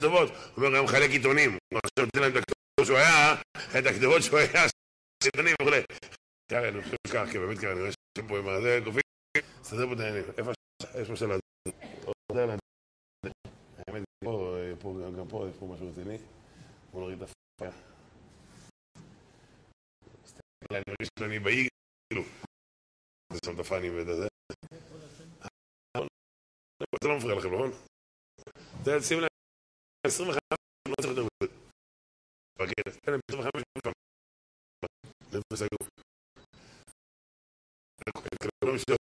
טובות, הוא אומר, גם חלק עיתונים, הוא עכשיו נותן להם את הכתובות שהוא היה, את הכתובות שהוא היה, עיתונים וכו'. תראה, אני חושב כך, כי באמת ככה, אני רואה שפה עם הזה, קופים, סדר פה את העניינים, איפה של הזה? האמת, גם פה, יש פה משהו רציני, בוא נוריד את הפעיה. אני מרגיש שאני באי, כאילו, זה שם את הפנים ואת הזה. זה לא מפריע לכם, נכון? זה שים להם 25, לא צריך יותר מזה. בגלל, תן להם 25 פעם. נפס הגוף. לא משתובב.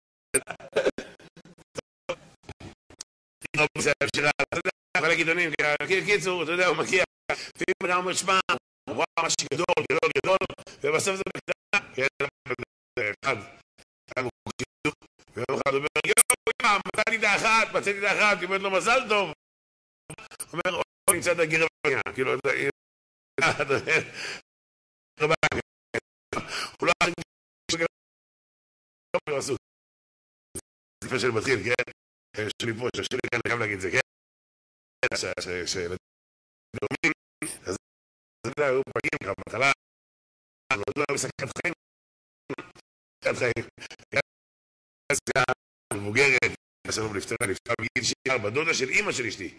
חלק עיתונים, קיצור, אתה יודע, הוא מגיע, ואם אדם אומר, שמע, הוא רואה משהו גדול, ובסוף זה בקטנה, אחד, ויום אחד הוא אומר, יואו, מצאתי את האחת, היא אומרת לו, מזל טוב. הוא אומר, או, נמצא את הגרב, כאילו, אתה אומר, הוא לא אחר כך, זה לפני שאני מתחיל, כן? שלי פה, שלי כאן, אני חייב להגיד זה, כן? שלדומים, אז זה יודע, הוא פגיעים לך בהתחלה, לא יודע, הוא מסכת חיים, מסכת חיים, סגה מבוגרת, שלום נפטרה בגיל 4, דודה של אמא של אשתי,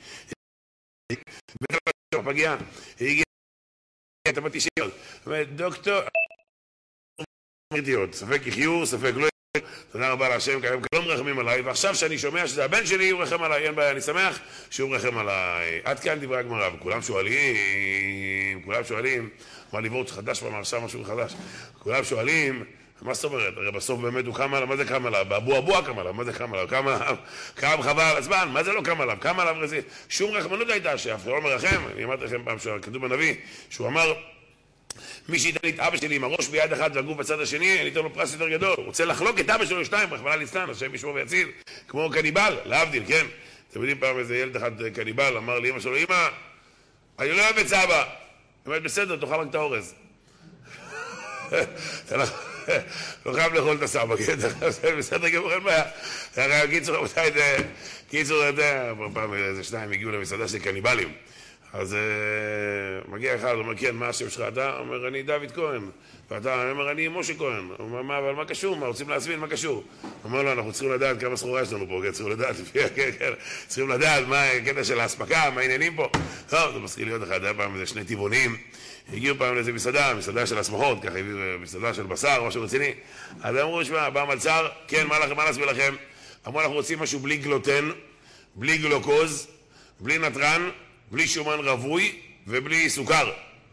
פגיעה, היא הגיעה את המתישיות, דוקטור, ספק יחיו, ספק לא יחיו, תודה רבה להשם, כי היום לא מרחמים עליי, ועכשיו שאני שומע שזה הבן שלי, הוא רחם עליי, אין בעיה, אני שמח שהוא רחם עליי. עד כאן דברי הגמרא, וכולם שואלים, אמר לי וורט חדש במרשה, משהו חדש, כולם שואלים, מה זאת אומרת? הרי בסוף באמת הוא קם עליו, מה זה קם עליו? באבו אבו קם עליו, מה זה קם עליו? קם חבל הזמן, מה זה לא קם עליו? קם עליו רזי, שום רחמנות הייתה שאף לא מרחם, אני אמרתי לכם פעם שכתוב בנביא, שהוא אמר, מי שייתן לי את אבא שלי עם הראש ביד אחת והגוף בצד השני, אני אתן לו פרס יותר גדול. הוא רוצה לחלוק את אבא שלו לשתיים, רחמנא ליצלן, השם ישמור ויציל, כמו קניבל, להבדיל, כן? אתם יודעים פעם איזה ילד אחד קניבל, אמר לי אמא שלו, אמא, אני לא אוהב את סבא. היא אומרת, בסדר, תאכל רק את האורז. אתה לא חייב לאכול את הסבא, בסדר גמור, אין בעיה. קיצור, פעם איזה שניים הגיעו למסעדה של קניבלים. אז מגיע אחד, הוא אומר, כן, מה השם שלך? אתה אומר, אני דוד כהן. ואתה אומר, אני משה כהן. הוא אומר, אבל מה קשור? מה, רוצים להזמין? מה קשור? הוא אומר לו, אנחנו צריכים לדעת כמה סחורה יש לנו פה, צריכים לדעת, צריכים לדעת מה הקטע של ההספקה, מה העניינים פה. טוב, זה מזכיר להיות אחד, היה פעם איזה שני טבעונים, הגיעו פעם לאיזה מסעדה של הסמכות, ככה הביאו מסעדה של בשר, משהו רציני. אז אמרו, שמע, בא מלצר, כן, מה נסביר לכם? אמרו, אנחנו רוצים משהו בלי גלוטן, בלי גלוקוז, בלי נטרן, בלי שומן רווי ובלי סוכר.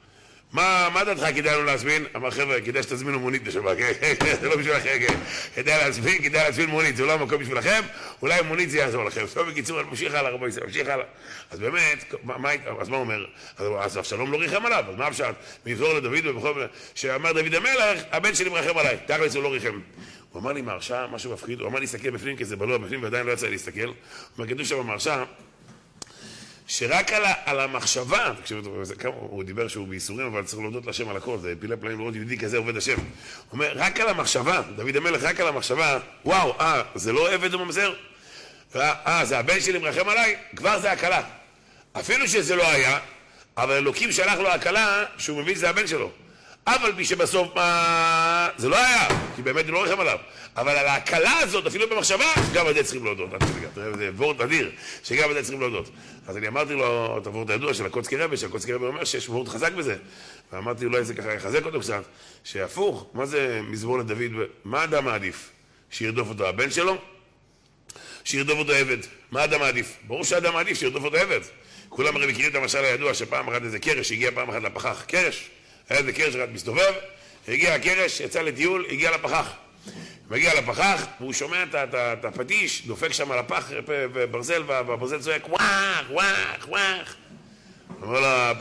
מה דעתך כדאי לנו להזמין? אמר חבר'ה, כדאי שתזמינו מונית בשבת, זה לא בשביל אחר, כדאי להזמין מונית, זה לא המקום בשבילכם, אולי מונית זה יעזור לכם. טוב, בקיצור, ממשיך הלאה, רבו ישראל, ממשיך הלאה. אז באמת, אז מה אומר? אז אבשלום לא ריחם עליו, אז מה אפשר? מזור לדוד ובכל... שאמר דוד המלך, הבן שלי מרחם עליי, תכלס הוא לא ריחם. הוא אמר לי מהרשע, משהו מפחיד, הוא אמר לי להסתכל בפנים, כי זה בלוע בפנים ועדיין לא יצא לי להסתכל. הוא אומר, כתוב שם במהרשע, שרק על המחשבה, הוא דיבר שהוא בייסורים, אבל צריך להודות להשם על הכל, זה פילי פלאים לראות יהודי כזה עובד השם. הוא אומר, רק על המחשבה, דוד המלך, רק על המחשבה, וואו, זה לא עבד וממזר? זה הבן שלי מרחם עליי? כבר זה הקלה. אפילו שזה לא היה, אבל אלוקים שלח לו הקלה שהוא מבין שזה הבן שלו. אבל מי שבסוף זה לא היה, כי באמת הוא לא רחם עליו. אבל על ההקלה הזאת, אפילו במחשבה, גם על זה צריכים להודות. זה וורט אדיר, שגם על זה צריכים להודות. אז אני אמרתי לו את הוורט הידוע של הקוצקי רבי, שהקוצקי רבי אומר שיש וורט חזק בזה. ואמרתי אולי זה ככה יחזק אותו קצת, שהפוך, מה זה מזמור לדוד? מה אדם מעדיף? שירדוף אותו הבן שלו? שירדוף אותו עבד. מה אדם מעדיף? ברור שאדם מעדיף שירדוף אותו עבד. כולם הרי מכירים את המשל הידוע שפעם אחת איזה קרש הגיע פעם אחת לפחח. קרש. היה איזה קרש רק מסתובב, הגיע הקרש, יצא לטיול, הגיע לפחח. מגיע לפחח, והוא שומע את הפטיש, דופק שם על הפח ברזל, והברזל צועק, וואח, וואח, וואח. אומר לה,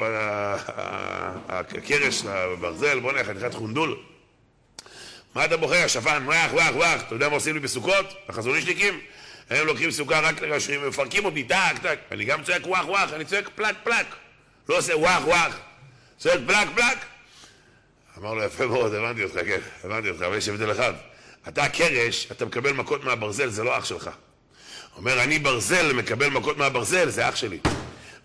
הקרש לברזל, בוא נלך, חתיכת חונדול. מה אתה בוחר? שפן, וואח, וואח, וואח. אתה יודע מה עושים לי בסוכות? החזון אישניקים? הם לוקחים סוכר רק לגשרים, מפרקים אותי, טק, טק. אני גם צועק וואח, וואח, אני צועק פלק, פלק. לא עושה וואח, וואח. צועק פלק, פלק. אמר לו, יפה מאוד, הבנתי אותך, כן, הבנתי אותך, אבל יש הבדל אחד. אתה קרש, אתה מקבל מכות מהברזל, זה לא אח שלך. אומר, אני ברזל, מקבל מכות מהברזל, זה אח שלי.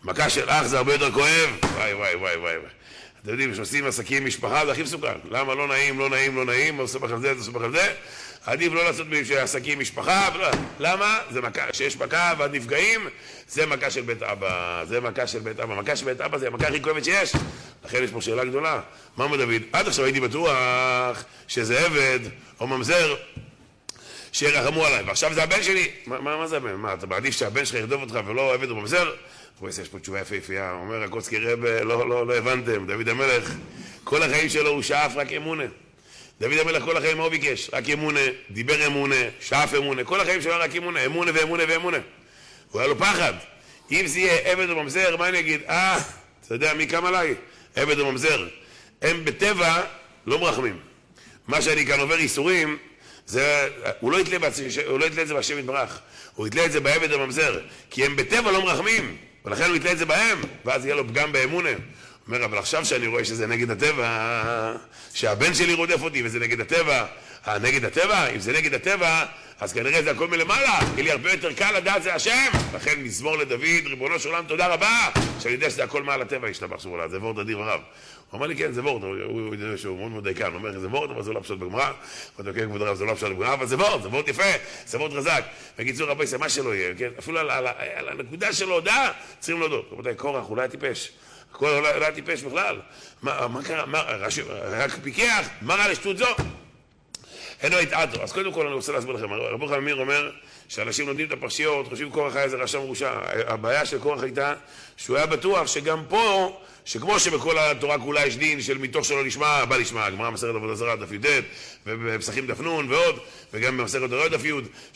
מכה של אח זה הרבה יותר כואב. וואי. אתם יודעים, כשעושים עסקים משפחה זה הכי מסוכן. למה? לא נעים, עושה בכך זה, עדיף לא לעשות עסקים משפחה. למה? זה מכה, כשיש מכה ועד נפגעים, זה מכה של בית אבא. מכה של בית אבא זה המכה הכי כואבת שיש. לכן יש פה שאלה גדולה. מה אומר דוד? עד עכשיו הייתי בטוח שזה עבד או ממזר שירחמו עליי, ועכשיו זה הבן שלי. מה זה הבן? מה, אתה מעדיף שהבן שלך ירדוף אותך ולא עבד או ממזר? יש פה תשובה יפהפייה, אומר הקוצקי רב, לא הבנתם, דוד המלך, כל החיים שלו הוא שאף רק אמונה. דוד המלך כל החיים מה הוא ביקש? רק אמונה, דיבר אמונה, שאף אמונה, כל החיים שלו רק אמונה, אמונה ואמונה. הוא היה לו פחד. אם זה יהיה עבד או ממזר, מה אני אגיד? אתה יודע מי קם עליי? עבד או ממזר. הם בטבע לא מרחמים. מה שאני כאן עובר איסורים, הוא לא יתלה את זה בהשם יתברך, הוא יתלה את זה בעבד או ממזר, כי הם בטבע לא מרחמים. ולכן הוא יתלה את זה בהם, ואז יהיה לו פגם באמונה. הוא אומר, אבל עכשיו שאני רואה שזה נגד הטבע, שהבן שלי רודף אותי וזה נגד הטבע, נגד הטבע, אם זה נגד הטבע, אז כנראה זה הכל מלמעלה, כי לי הרבה יותר קל לדעת זה השם. לכן מזמור לדוד, ריבונו של עולם, תודה רבה, שאני יודע שזה הכל מעל הטבע, ישתבח שמו לה, זה וורט אדיר ורב. הוא אמר לי, כן, זה וורט, הוא יודע שהוא מאוד מאוד דייקן, הוא אומר, זה וורט, אבל זה לא פשוט בגמרא, כבוד הרב, זה לא פשוט בגמרא, אבל זה וורט יפה, זה וורט חזק. בקיצור, רבי, זה מה שלא יהיה, כן? אפילו על הנקודה של ההודעה, צריכים להודות. רבותיי, קורח, הוא לא היה טיפש. הוא לא היה טיפש בכלל. מה קרה? רק פיקח, מה רע לשטות זו? אינו יתעתו. אז קודם כל אני רוצה להסביר לכם, רבי חמיר אומר שאנשים לומדים את הפרשיות, חושבים קורח היה איזה רשע מרושע. הבעיה של קורח הייתה שהוא היה בטוח שגם פה, שכמו שבכל התורה כולה יש דין של מתוך שלא נשמע, בא לשמע, הגמרא מסכת עבודה זרה דף י"ט, ובפסחים דף נ' ועוד, וגם במסכת הוראות דף י',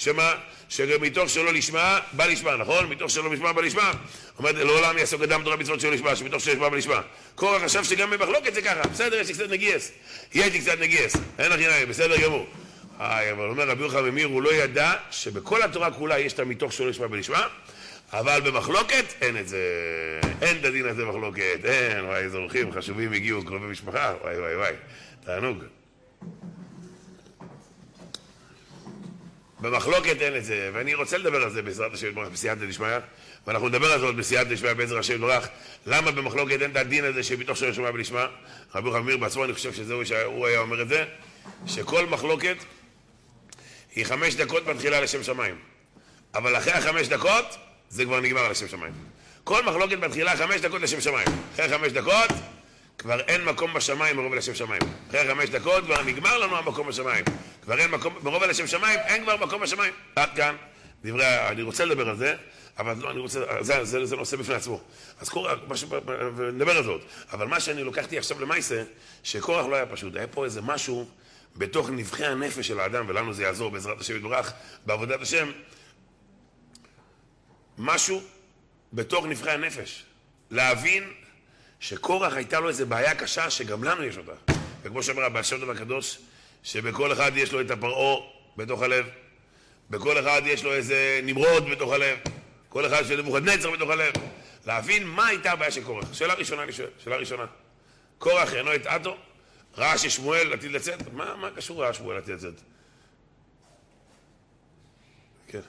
שמתוך שלא נשמע, בא לשמע, נכון? מתוך שלא נשמע, בא לשמע. אומרת, לעולם יעסוק אדם תורה מצוות שלא נשמע, שמתוך שלא נשמע, בא לשמע. קורח חשב שגם במחלוקת זה ככה, בסדר, יש לי קצת נגייס. יש לי קצת נגייס, אין לך עיניים, בסדר גמור. אבל אומר רבי יוחנן ממיר, הוא לא ידע שבכל התורה כולה יש את המתוך שלא נשמע בנשמע, אבל במחלוקת אין את זה, אין את הדין הזה במחלוקת, אין, וואי, איזה אורחים חשובים הגיעו, קרובי משפחה, וואי, תענוג. במחלוקת אין את זה, ואני רוצה לדבר על זה בעזרת השם יתברך בסייעתא דשמיא, ואנחנו נדבר על זה עוד בסייעתא דשמיא בעזרת השם יתברך, למה במחלוקת אין את הדין הזה שמתוך שלא נשמע בנשמע. רבי יוחנן ממיר בעצמו, אני חושב שזהו שהוא היה אומר את זה, שכל מחלוקת היא 5 דקות מתחילה לשם שמיים, אבל אחרי 5 דקות זה כבר נגמר על לשם שמיים. כל מחלוקת מתחילה 5 דקות לשם שמיים. אחרי 5 דקות כבר אין מקום בשמיים מרוב לשם שמיים. אחרי 5 דקות כבר נגמר לנו המקום בשמיים. כבר אין מקום, מרוב לשם שמיים אין כבר מקום בשמיים. עד כאן דברי, אני רוצה לדבר על זה, אבל לא, אני רוצה, זה נושא בפני עצמו. אז קורח, נדבר על זאת. אבל מה שאני לוקחתי עכשיו למעשה, שקורח לא היה פשוט. היה פה איזה משהו בתוך נבחי הנפש של האדם, ולנו זה יעזור בעזרת השם יתברך בעבודת השם, משהו בתוך נבחי הנפש. להבין שקורח הייתה לו איזו בעיה קשה שגם לנו יש אותה. וכמו שאומר הבעל שם טוב הקדוש, שבכל אחד יש לו את הפרעה בתוך הלב, בכל אחד יש לו איזה נמרוד בתוך הלב, כל אחד יש לו נבוכדנצר בתוך הלב. להבין מה הייתה הבעיה של קורח. שאלה ראשונה אני שואל, שאלה ראשונה. קורח אינו יתעתו, ראה ששמואל עתיד לצאת. מה קשור ראה שמואל עתיד לצאת? כן,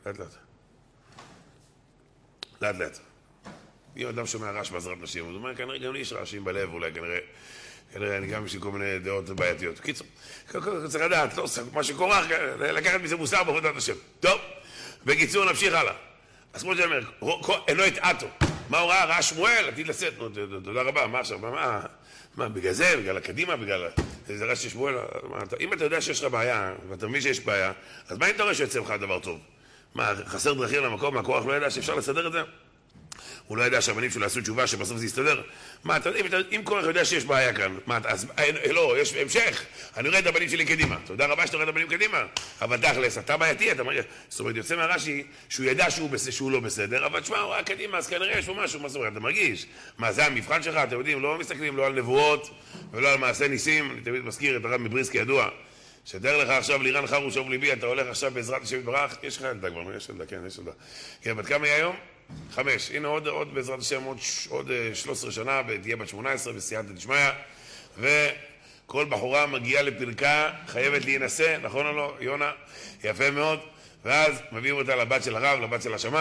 לאט. אם אדם שומע רעש בעזרת נשים, הוא אומר, כנראה גם לי יש רעשים בלב, אולי כנראה אני גם יש לי כל מיני דעות בעייתיות. קיצור, צריך לדעת, לא, מה שקורח, לקחת מזה מוסר בעבודת השם. טוב, בקיצור נמשיך הלאה. אז כמו שאני אומר, אינו יתעתו. מה הוא ראה? ראה שמואל, עתיד לצאת. תודה רבה, מה עכשיו? מה, בגלל זה, בגלל הקדימה, בגלל איזה רעש של שמואל? אם אתה יודע שיש לך בעיה, ואתה מבין שיש בעיה, אז מה אם אתה רואה שיוצא לך דבר טוב? מה, חסר דרכים למקום, הקורח לא ידע שאפשר לסדר את זה? הוא לא ידע שהבנים שלו יעשו תשובה שבסוף זה יסתדר? מה, אם קורח יודע שיש בעיה כאן, מה, אז לא, יש המשך. אני רואה את הבנים שלי קדימה. תודה רבה שאתה רואה את הבנים קדימה. אבל תכלס, אתה בעייתי, אתה מרגיש. זאת אומרת, יוצא מהרש"י שהוא ידע שהוא לא בסדר, אבל תשמע, הוא ראה קדימה, אז כנראה יש פה משהו, מה זאת אומרת, אתה מרגיש? מה, זה המבחן שלך? אתם יודעים, לא מסתכלים לא על נבואות ולא על מעשי ניסים. אני תמיד מזכיר את הרב מבריסקי ידוע, שתאר לך עכשיו לירן חרוש אוב ליבי, אתה הולך עכשיו בעזרת השם יתברך, יש לך ילדה כבר, יש ילדה, כן, יש ילדה. כן, בת כמה היא היום? 5. הנה עוד בעזרת השם, עוד 13 שנה, ותהיה בת 18 בסייעתא דשמיא, וכל בחורה מגיעה לפרקה, חייבת להינשא, נכון או לא, יונה? יפה מאוד, ואז מביאים אותה לבת של הרב, לבת של השמש,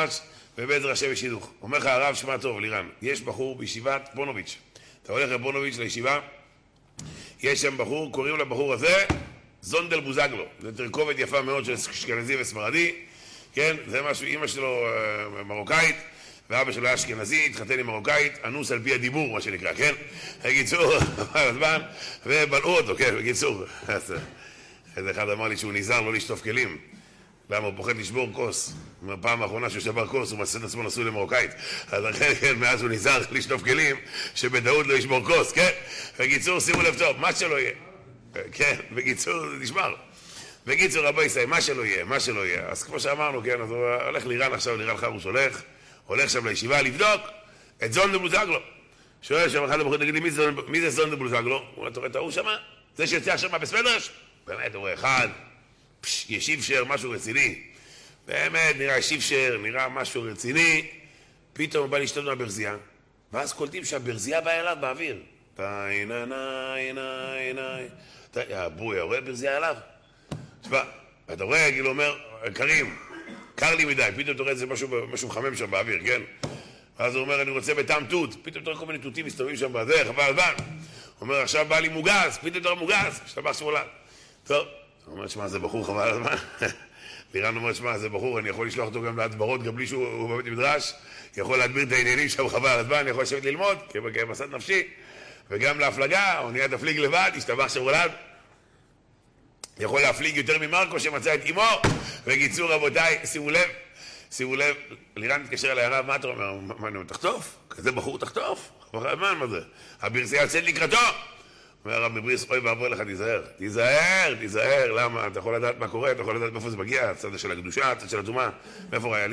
ובעזר השם בשידוך. אומר לך הרב, שמע טוב, לירן, יש בחור בישיבת פונוביץ'. אתה הולך לפונוביץ' לישיבה, יש שם בחור, קוראים לבחור הזה זונדל בוזגלו. זה תרכובת יפה מאוד של אשכנזי וספרדי, כן? זה משהו, אמא שלו מרוקאית, ואבא שלו היה אשכנזי, התחתן עם מרוקאית, אנוס על פי הדיבור, מה שנקרא, כן? בקיצור, עבר הזמן, ובלעו אותו, כן, בקיצור. איזה אחד אמר לי שהוא נזהר לא לשטוף כלים. למה? הוא פוחד לשבור כוס. פעם האחרונה שהוא שבר כוס, הוא מצא את עצמו נשוי למרוקאית. אז לכן, כן, מאז הוא נזהר לשטוף כלים, שבטעות לא ישבור כוס, כן? בקיצור, שימו לב טוב, מה שלא יהיה. כן, בקיצור, זה נשמר. בקיצור, רבי ישראל, מה שלא יהיה, מה שלא יהיה. אז כמו שאמרנו, כן, אז הוא הולך לירן עכשיו, לירן חרוש הולך שם לישיבה לבדוק את זונדל בוזגלו. שואל שם אחד הבחורים, תגיד לי, מי זה זונדל בוזגלו? הוא אומר, אתה רואה את ההוא שמה? זה שיוצא עכשיו מהבסמדרש? באמת, הוא רואה אחד, ישיב שר, משהו רציני. באמת, נראה ישיב שר, נראה משהו רציני. פתאום הוא בא לשתות מהברזייה, ואז קולטים שהברזייה באה אליו באוויר. בואי, רואה ברזייה אליו? תשמע, אתה רואה, כאילו אומר, קרים, קר לי מדי, פתאום אתה רואה את זה משהו מחמם שם באוויר, כן? ואז הוא אומר, אני רוצה בטעם תות, פתאום אתה רואה כל מיני תותים מסתובבים שם בזה, חבל הזמן. הוא אומר, עכשיו בא לי מוגז, פתאום אתה רואה מוגז, השתבח שמאלן. טוב, הוא אומר, שמע, זה בחור חבל הזמן. לירן אומר, שמע, זה בחור, אני יכול לשלוח אותו גם להדברות, גם בלי שהוא בבית מדרש, יכול להדביר את העניינים שם חבל הזמן, אני יכול לשבת ללמוד, כמסד נפשי, וגם להפלגה, הוא נהיה תפליג לבד, השתבח שמאלן. יכול להפליג יותר ממרקו שמצא את אמו. בקיצור, רבותיי, שימו לב, לירן מתקשר אליי, הרב, מה אתה אומר? מה אני אומר, תחטוף? כזה בחור תחטוף? מה זה? הברזייה יוצאת לקראתו. אומר הרב מבריס, אוי ואבוי לך, תיזהר, למה? אתה יכול לדעת מה קורה, אתה יכול לדעת מאיפה זה מגיע, הצד של הקדושה, הצד של הטומאה. מאיפה ראה?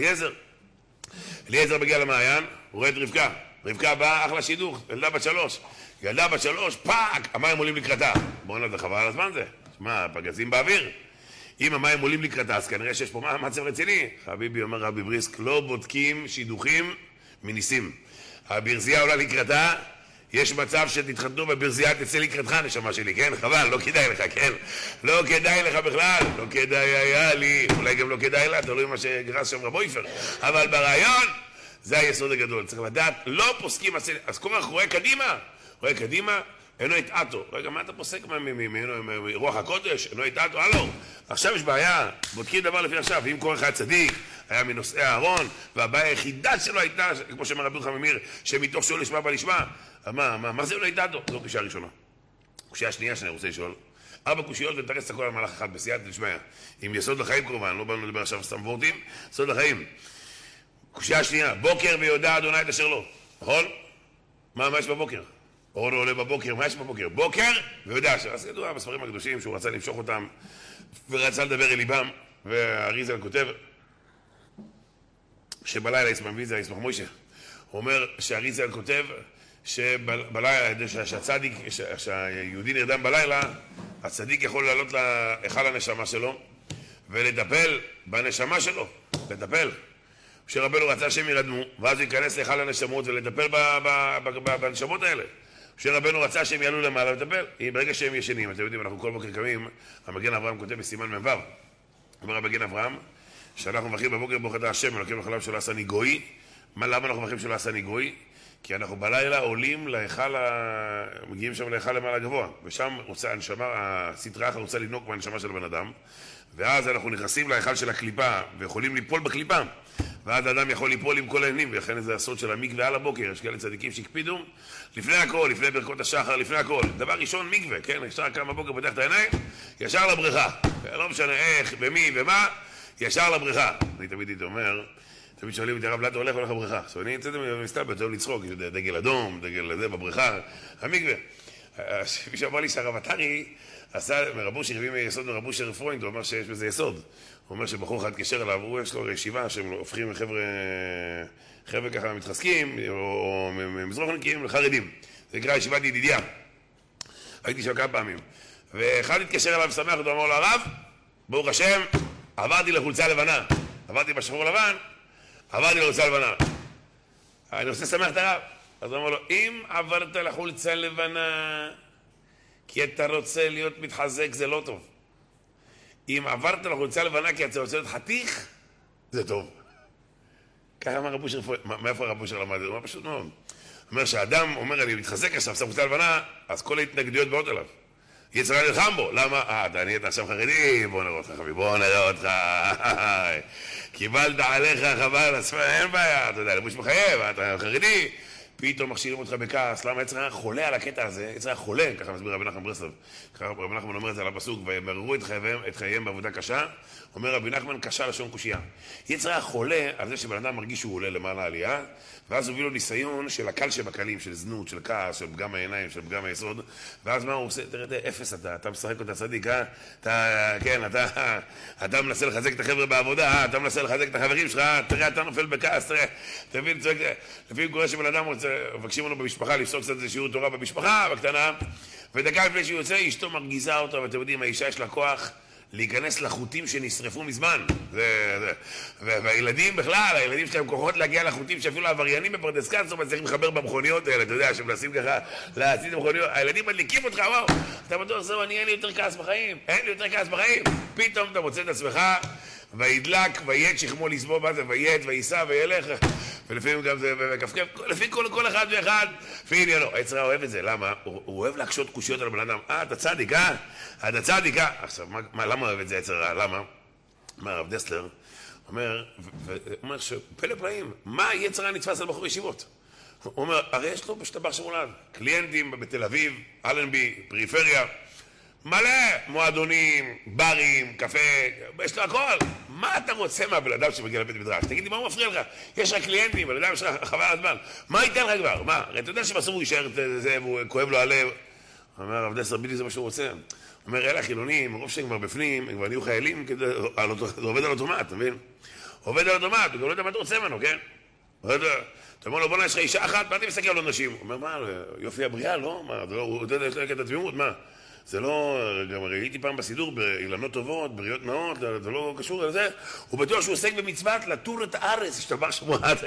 אליעזר מגיע למעיין, הוא רואה את רבקה באה, אחלה שידוך, ילדה בת 3, פאק, המים עולים לקראתה. בואו נדע, חבל על הזמן זה. מה, פגזים באוויר? אם המים עולים לקראתה, אז כנראה שיש פה מצב רציני. חביבי, אומר רבי בריסק, לא בודקים שידוכים מניסים. הברזייה עולה לקראתה, יש מצב שתתחתנו בברזייה, תצא לקראתך, נשמה שלי, כן? חבל, לא כדאי לך, כן? לא כדאי לך בכלל, לא כדאי היה לי, אולי גם לא כדאי לה, תלוי מה שגרס שם רב אויפר. אבל ברעיון, זה היסוד הגדול. צריך לדעת, לא פוסקים, אז כל כך רואה קדימה, אינו יתעתו. רגע, מה אתה פוסק מרוח הקודש? אינו יתעתו, הלו. עכשיו יש בעיה, בודקים דבר לפי עכשיו, ואם קורא לך צדיק, היה מנושאי הארון, והבעיה היחידה שלו הייתה, כמו שאמר רבי יוחנן ממיר, שמתוך שאול לשמה בא לשמה. מה זה אינו יתעתו? זו קושייה ראשונה. קושייה שנייה שאני רוצה לשאול. 4 קושיות ונתרץ את הכל על מהלך אחד, בסייעתא דשמיא. עם יסוד לחיים כמובן, לא באנו לדבר עכשיו סתם וורטים, יסוד לחיים. קושייה שנייה, בוקר ויודע אדוני את אשר לו. נכון? מה יש בבוקר? אורון עולה בבוקר, מה יש בבוקר? בוקר ויודע אשר. אז ידוע בספרים הקדושים שהוא רצה למשוך אותם ורצה לדבר אל ליבם, והאריזל כותב שבלילה ישמח ויזה, ישמח מוישה. הוא אומר שהאריזל כותב שבלילה, שהצדיק, שהיהודי נרדם בלילה, הצדיק יכול לעלות להיכל הנשמה שלו ולטפל בנשמה שלו, לטפל. כשרבנו רצה שהם ירדמו, ואז הוא ייכנס להיכל הנשמות ולטפל בנשמות האלה. כשרבנו רצה שהם יעלו למעלה לטפל, ברגע שהם ישנים, אתם יודעים, אנחנו כל בוקר קמים, המגן אברהם כותב בסימן מ"ו, אומר המגן אברהם, שאנחנו מברכים בבוקר ברוך אתה השם, אלוקים לחלב שלא עשני גוי. למה אנחנו מברכים שלא עשני גוי? כי אנחנו בלילה עולים להיכל, מגיעים שם להיכל למעלה גבוה, ושם רוצה הנשמה, הסטרה אחת רוצה לנוק מהנשמה של הבן אדם, ואז אנחנו נכנסים להיכל של הקליפה, ויכולים ליפול בקליפה, ואז האדם יכול ליפול עם כל העניינים, ולכן זה הסוד של המקווה על הבוקר. יש כאלה צדיקים שהקפידו, לפני הכל, לפני ברכות השחר, לפני הכל. דבר ראשון, מקווה, כן? ישר קם בבוקר, פותח את העיניים, ישר לבריכה. לא משנה איך, ומי ומה, ישר לבריכה. אני תמיד אומר, תמיד שואלים אותי, הרב, לאט הולך לבריכה. עכשיו אני יצאתי מסתלבט, אוהב לצחוק, דגל אדום, דגל זה בבריכה, המקווה. מי שאמר לי שהרב עטרי עשה מרבושר, הביא מיסוד מרבושר פרוינד, הוא אומר שיש בזה יסוד. הוא אומר שבחור אחד קשר אליו, הוא יש לו ישיבה שהם הופכים חבר'ה ככה מתחזקים, או מזרוחניקים לחרדים. זה נקרא ישיבת ידידיה. הייתי שם כמה פעמים. ואחד התקשר אליו ושמח, הוא אמר לו, הרב, ברוך השם, עברתי לחולצה לבנה. עברתי בשחור לבן, עברתי לחולצה לבנה. אני רוצה לשמח את הרב. אז הוא אמר לו, אם עברת לחולצה לבנה, כי אתה רוצה להיות מתחזק, זה לא טוב. אם עברת לחולצה לבנה כי אתה רוצה להיות חתיך, זה טוב. ככה אמר רב אושר, מאיפה רב אושר למד? הוא אמר פשוט מאוד. אומר שהאדם אומר, אני מתחזק עכשיו, שם חולצה לבנה, אז כל ההתנגדויות באות אליו. יצר הרע נלחם בו. למה? אתה נהיית עכשיו חרדי, בוא נראה אותך חביב, בוא נראה אותך. קיבלת עליך חבל, אין בעיה, אתה יודע, לבוש מחייב, אתה חרדי. פתאום מכשירים אותך בכעס, למה יצר הרע חולה על הקטע הזה? יצר הרע חולה, ככה מסביר רבי נחמן ברסלב. ככה רבי נחמן אומר את זה על הפסוק, ומררו את חייהם בעבודה קשה. אומר רבי נחמן, קשה לשון קושייה. יצר הרע חולה על זה שבן אדם מרגיש שהוא עולה למעלה העלייה, ואז הוביל לו ניסיון של הקל שבקלים, של זנות, של כעס, של פגם העיניים, של פגם היסוד, ואז מה הוא עושה? תראה, אפס אתה משחק אותה צדיק, אתה מנסה לחזק את החבר'ה בעבודה, אתה מנסה לחזק את החברים שלך, תראה, אתה נופל בכעס, תבין, לפעמים קורה שבן אדם מבקשים לנו במשפחה לפסוק קצת איזה שיעור תורה במשפחה, בקטנה, ודקה לפני שהוא יוצא, אשתו מרגיזה אותו, ואתם יודעים, האישה יש לה כוח להיכנס לחוטים שנשרפו מזמן. והילדים בכלל, הילדים שלהם כוחות להגיע לחוטים שאפילו העבריינים בפרדס קצר מצליחים לחבר במכוניות האלה, אתה יודע, שמנסים ככה להציץ במכוניות, הילדים מדליקים אותך, וואו, אתה בטוח זהו, אין לי יותר כעס בחיים, פתאום אתה מוצא את עצמך, וידלק, ויית שכמו לסבוב, ויית, וייסע, וילך, ולפעמים גם זה, וכפכף, לפי כל אחד ואחד, לפי עניינו. היצר הרע אוהב את זה, למה? הוא אוהב להקשות קושיות על בן אדם. אתה צדיק, אתה צדיק, עכשיו, למה אוהב את זה היצר הרע? למה? אומר הרב דסלר, אומר שפלא פלאים, מה היצר הרע נתפס על בחור ישיבות? הוא אומר, הרי יש לו בשטבח שמולד, קליינטים בתל אביב, אלנבי, פריפריה, מלא מועדונים, ברים, קפה, יש לו הכל. מה אתה רוצה מהבן אדם שמגיע לבית מדרש? תגיד לי, מה הוא מפריע לך? יש לך קליינטים, בן אדם יש לך חבל הזמן. מה ייתן לך כבר? מה? הרי אתה יודע שבסוף הוא יישאר את זה והוא כואב לו הלב. אומר הרב דסלר, בדיוק זה מה שהוא רוצה. אומר, אלה החילונים, מרוב שהם כבר בפנים, הם כבר נהיו חיילים, זה עובד על אוטומט, אתה מבין? עובד על אוטומט, הוא גם לא יודע מה אתה רוצה ממנו, כן? אתה אומר לו, בוא נעש לך אישה אחת, מה אתה מסתכל על אנשים? הוא אומר, מה, יופי הבריאה, לא? מה, הוא יודע את התמימות, מה? זה לא, גם ראיתי פעם בסידור, באילנות טובות, בריאות נאות, זה לא קשור לזה. הוא בטוח שהוא עוסק במצוות לתור את הארץ, השתבח שמו לעד,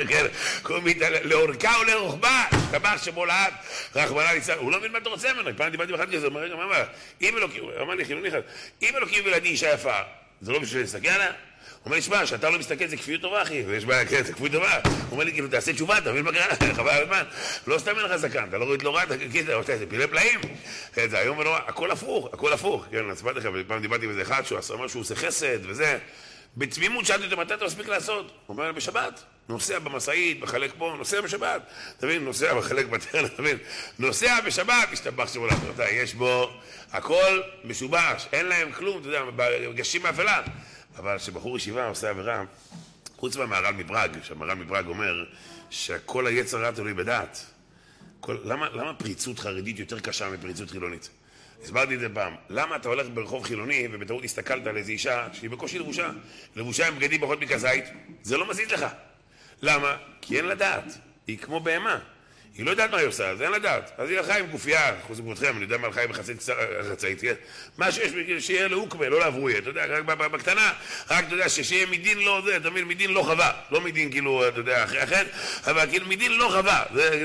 לאורכה ולרוחבה, השתבח שמו לעד, רחמנא ליצלן. הוא לא מבין מה אתה רוצה ממנו, פעם דיברתי באחד כזה, הוא אומר, רגע, מה, אם אלוקים, אמר לי חילוני אחד, אם אלוקים ולדי אישה יפה, זה לא בשביל להסתכל עליה? הוא אומר לי, שמע, שאתה לא מסתכל, זה כפיות טובה, אחי, ויש בעיה, כן, זה כפיות טובה. הוא אומר לי, כאילו, תעשה תשובה, אתה מבין מה קרה? חבל על הזמן. לא סתם אין לך זקן, אתה לא רואה את לא רע, זה פילי פלאים. זה היום ונורא, הכל הפוך, הכל הפוך. כן, אני אספרתי לך, פעם דיברתי עם איזה אחד, שהוא אמר שהוא עושה חסד וזה. בתמימות שאלתי אותו, מתי אתה מספיק לעשות? הוא אומר, בשבת. נוסע במשאית, מחלק פה, נוסע בשבת. אתה מבין, נוסע מחלק בטרן, אתה מבין? נוסע בשבת, השתבח שמו לעד. יש בו הכל משובש, אין להם כלום, אתה יודע, גשים מאפלה. אבל שבחור ישיבה עושה עבירה, חוץ מהמהר"ל מפראג, שהמהר"ל מפראג אומר שכל היצר הרע תלוי בדעת. למה פריצות חרדית יותר קשה מפריצות חילונית? הסברתי את זה פעם. למה אתה הולך ברחוב חילוני ובטעות הסתכלת על איזו אישה שהיא בקושי לבושה? לבושה עם בגדים פחות מכזית, זה לא מזיז לך. למה? כי אין לה דעת. היא כמו בהמה. היא לא יודעת מה היא עושה, אז אין לדעת. אז היא הלכה עם גופייה, חוץ מכותכם, אני יודע מה הלכה עם חצאית, מה שיש, שיהיה לעוקמה, לא לעברוי, אתה יודע, רק בקטנה, רק אתה יודע, שיהיה מדין לא זה, אתה מבין, מדין לא חווה, לא מדין כאילו, אתה יודע, אחר, אבל כאילו מדין לא חווה,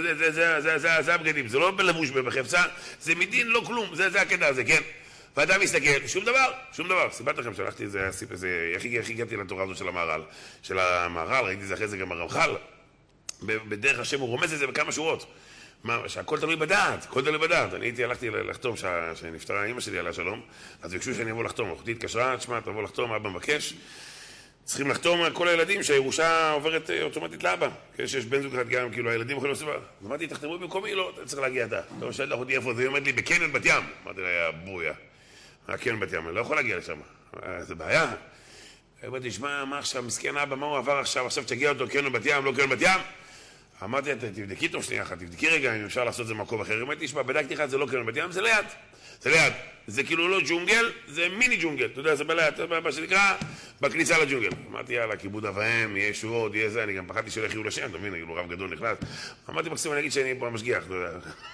זה הבגדים, זה לא בלבוש בחפצה, זה מדין לא כלום, זה הקטע הזה, כן? ואתה מסתכל, שום דבר, סיבת לכם, שלחתי איזה, איך הגעתי לתורה הזאת של המהר"ל, ראיתי זה אחרי זה גם הרמח"ל, בדרך השם הוא רומז את זה בכמה שורות. שהכל תלוי בדעת, הכל תלוי בדעת. אני הלכתי לחתום שנפטרה אמא שלי עליה שלום, אז ביקשו שאני אבוא לחתום. אחותי התקשרה, תשמע, תבוא לחתום, אבא מבקש. צריכים לחתום על כל הילדים שהירושה עוברת אוטומטית לאבא. שיש בן זוג אחד גם, כאילו הילדים יכולים לעשות... אז אמרתי, תחתמו במקומי, לא, אתה צריך להגיע אתה. לא, שאלת אחותי איפה זה, היא אומרת לי, בקניון בת ים. אמרתי לה, בויה. הקניון בת ים, אני לא יכול להגיע לשם. זה בעיה. אמרתי, שמע, מה עכשיו, מסכן אבא, מה הוא עבר עכשיו תגיע אותו, קניון בת ים, לא קניון בת ים. אמרתי, תבדקי טוב שנייה אחת, תבדקי רגע אם אפשר לעשות את זה במקום אחר. אמרתי, שמע, בדקתי לך, זה לא קניון בת ים, זה ליד. זה ליד. זה כאילו לא ג'ונגל, זה מיני ג'ונגל. אתה יודע, זה בליד, מה שנקרא, בכניסה לג'ונגל. אמרתי, יאללה, כיבוד אבהם, יהיה שורות, יהיה זה, אני גם פחדתי שלא יחיו לשם, אתה מבין, כאילו רב גדול נכנס. אמרתי, מקסימום, אני אגיד שאני פה המשגיח, אתה יודע.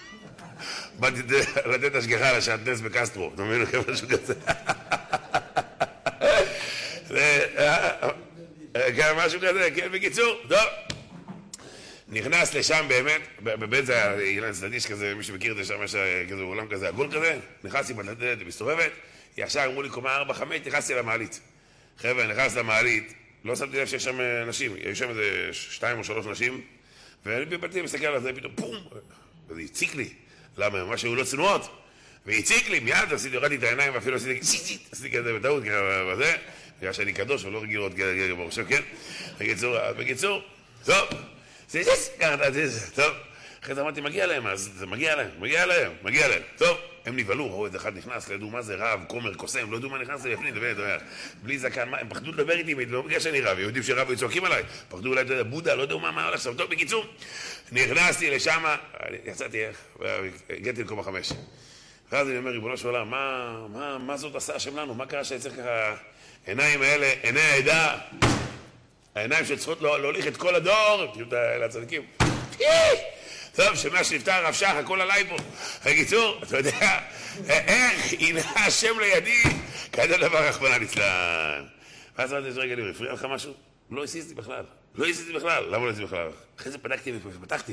באתי לתת השגחה לשעת נס בקסטרו, אתה מבין, משהו כזה. משהו כזה, כן, בקיצור, טוב. נכנס לשם באמת, בבית זה היה אילן צדדיש כזה, מי שמכיר את זה שם, יש כזה עולם כזה, עגול כזה, נכנסתי בדלת, מסתובבת, ישר אמרו לי קומה 4-5, נכנסתי למעלית. חבר'ה, נכנס למעלית, לא שמתי לב שיש שם נשים, יש שם איזה 2 או 3 נשים, ואני בבתי מסתכל על זה, פתאום פום, וזה הציק לי. למה? ממש היו לא צנועות. והציק לי, מיד עשיתי, הורדתי את העיניים ואפילו עשיתי כזה בטעות, וזה, בגלל שאני קדוש ולא רגיל עוד כאלה ברשב, כן? בקיצור, טוב, טוב, אחרי זה אמרתי, מגיע להם, אז מגיע להם, טוב, הם נבהלו, ראו את אחד נכנס, לא ידעו מה זה רב, כומר, קוסם, לא ידעו מה נכנס לפנים, בלי זקן, הם פחדו לדבר איתי, לא בגלל שאני רב, יודעים שרב וצועקים עליי, פחדו אולי, בודה, לא ידעו מה הולך שם, טוב, בקיצור, נכנסתי לשם, יצאתי, הגעתי למקום 5. ואז אני אומר, ריבונו של עולם, מה זאת עשה השם לנו? מה קרה שאני צריך ככה, עיניים האלה, עיני העדה, העיניים שצריכות להוליך את כל הדור, תראו את הצדיקים. טוב, שמה שנפטר הרב שח, הכל עליי פה. בקיצור, אתה יודע, איך הנה השם לידי, כזה דבר רחמנא ליצלן. ואז אמרתי, רגע, אני הפריע לך משהו? לא הזיזתי בכלל. למה לא הזיזתי בכלל? אחרי זה פתחתי.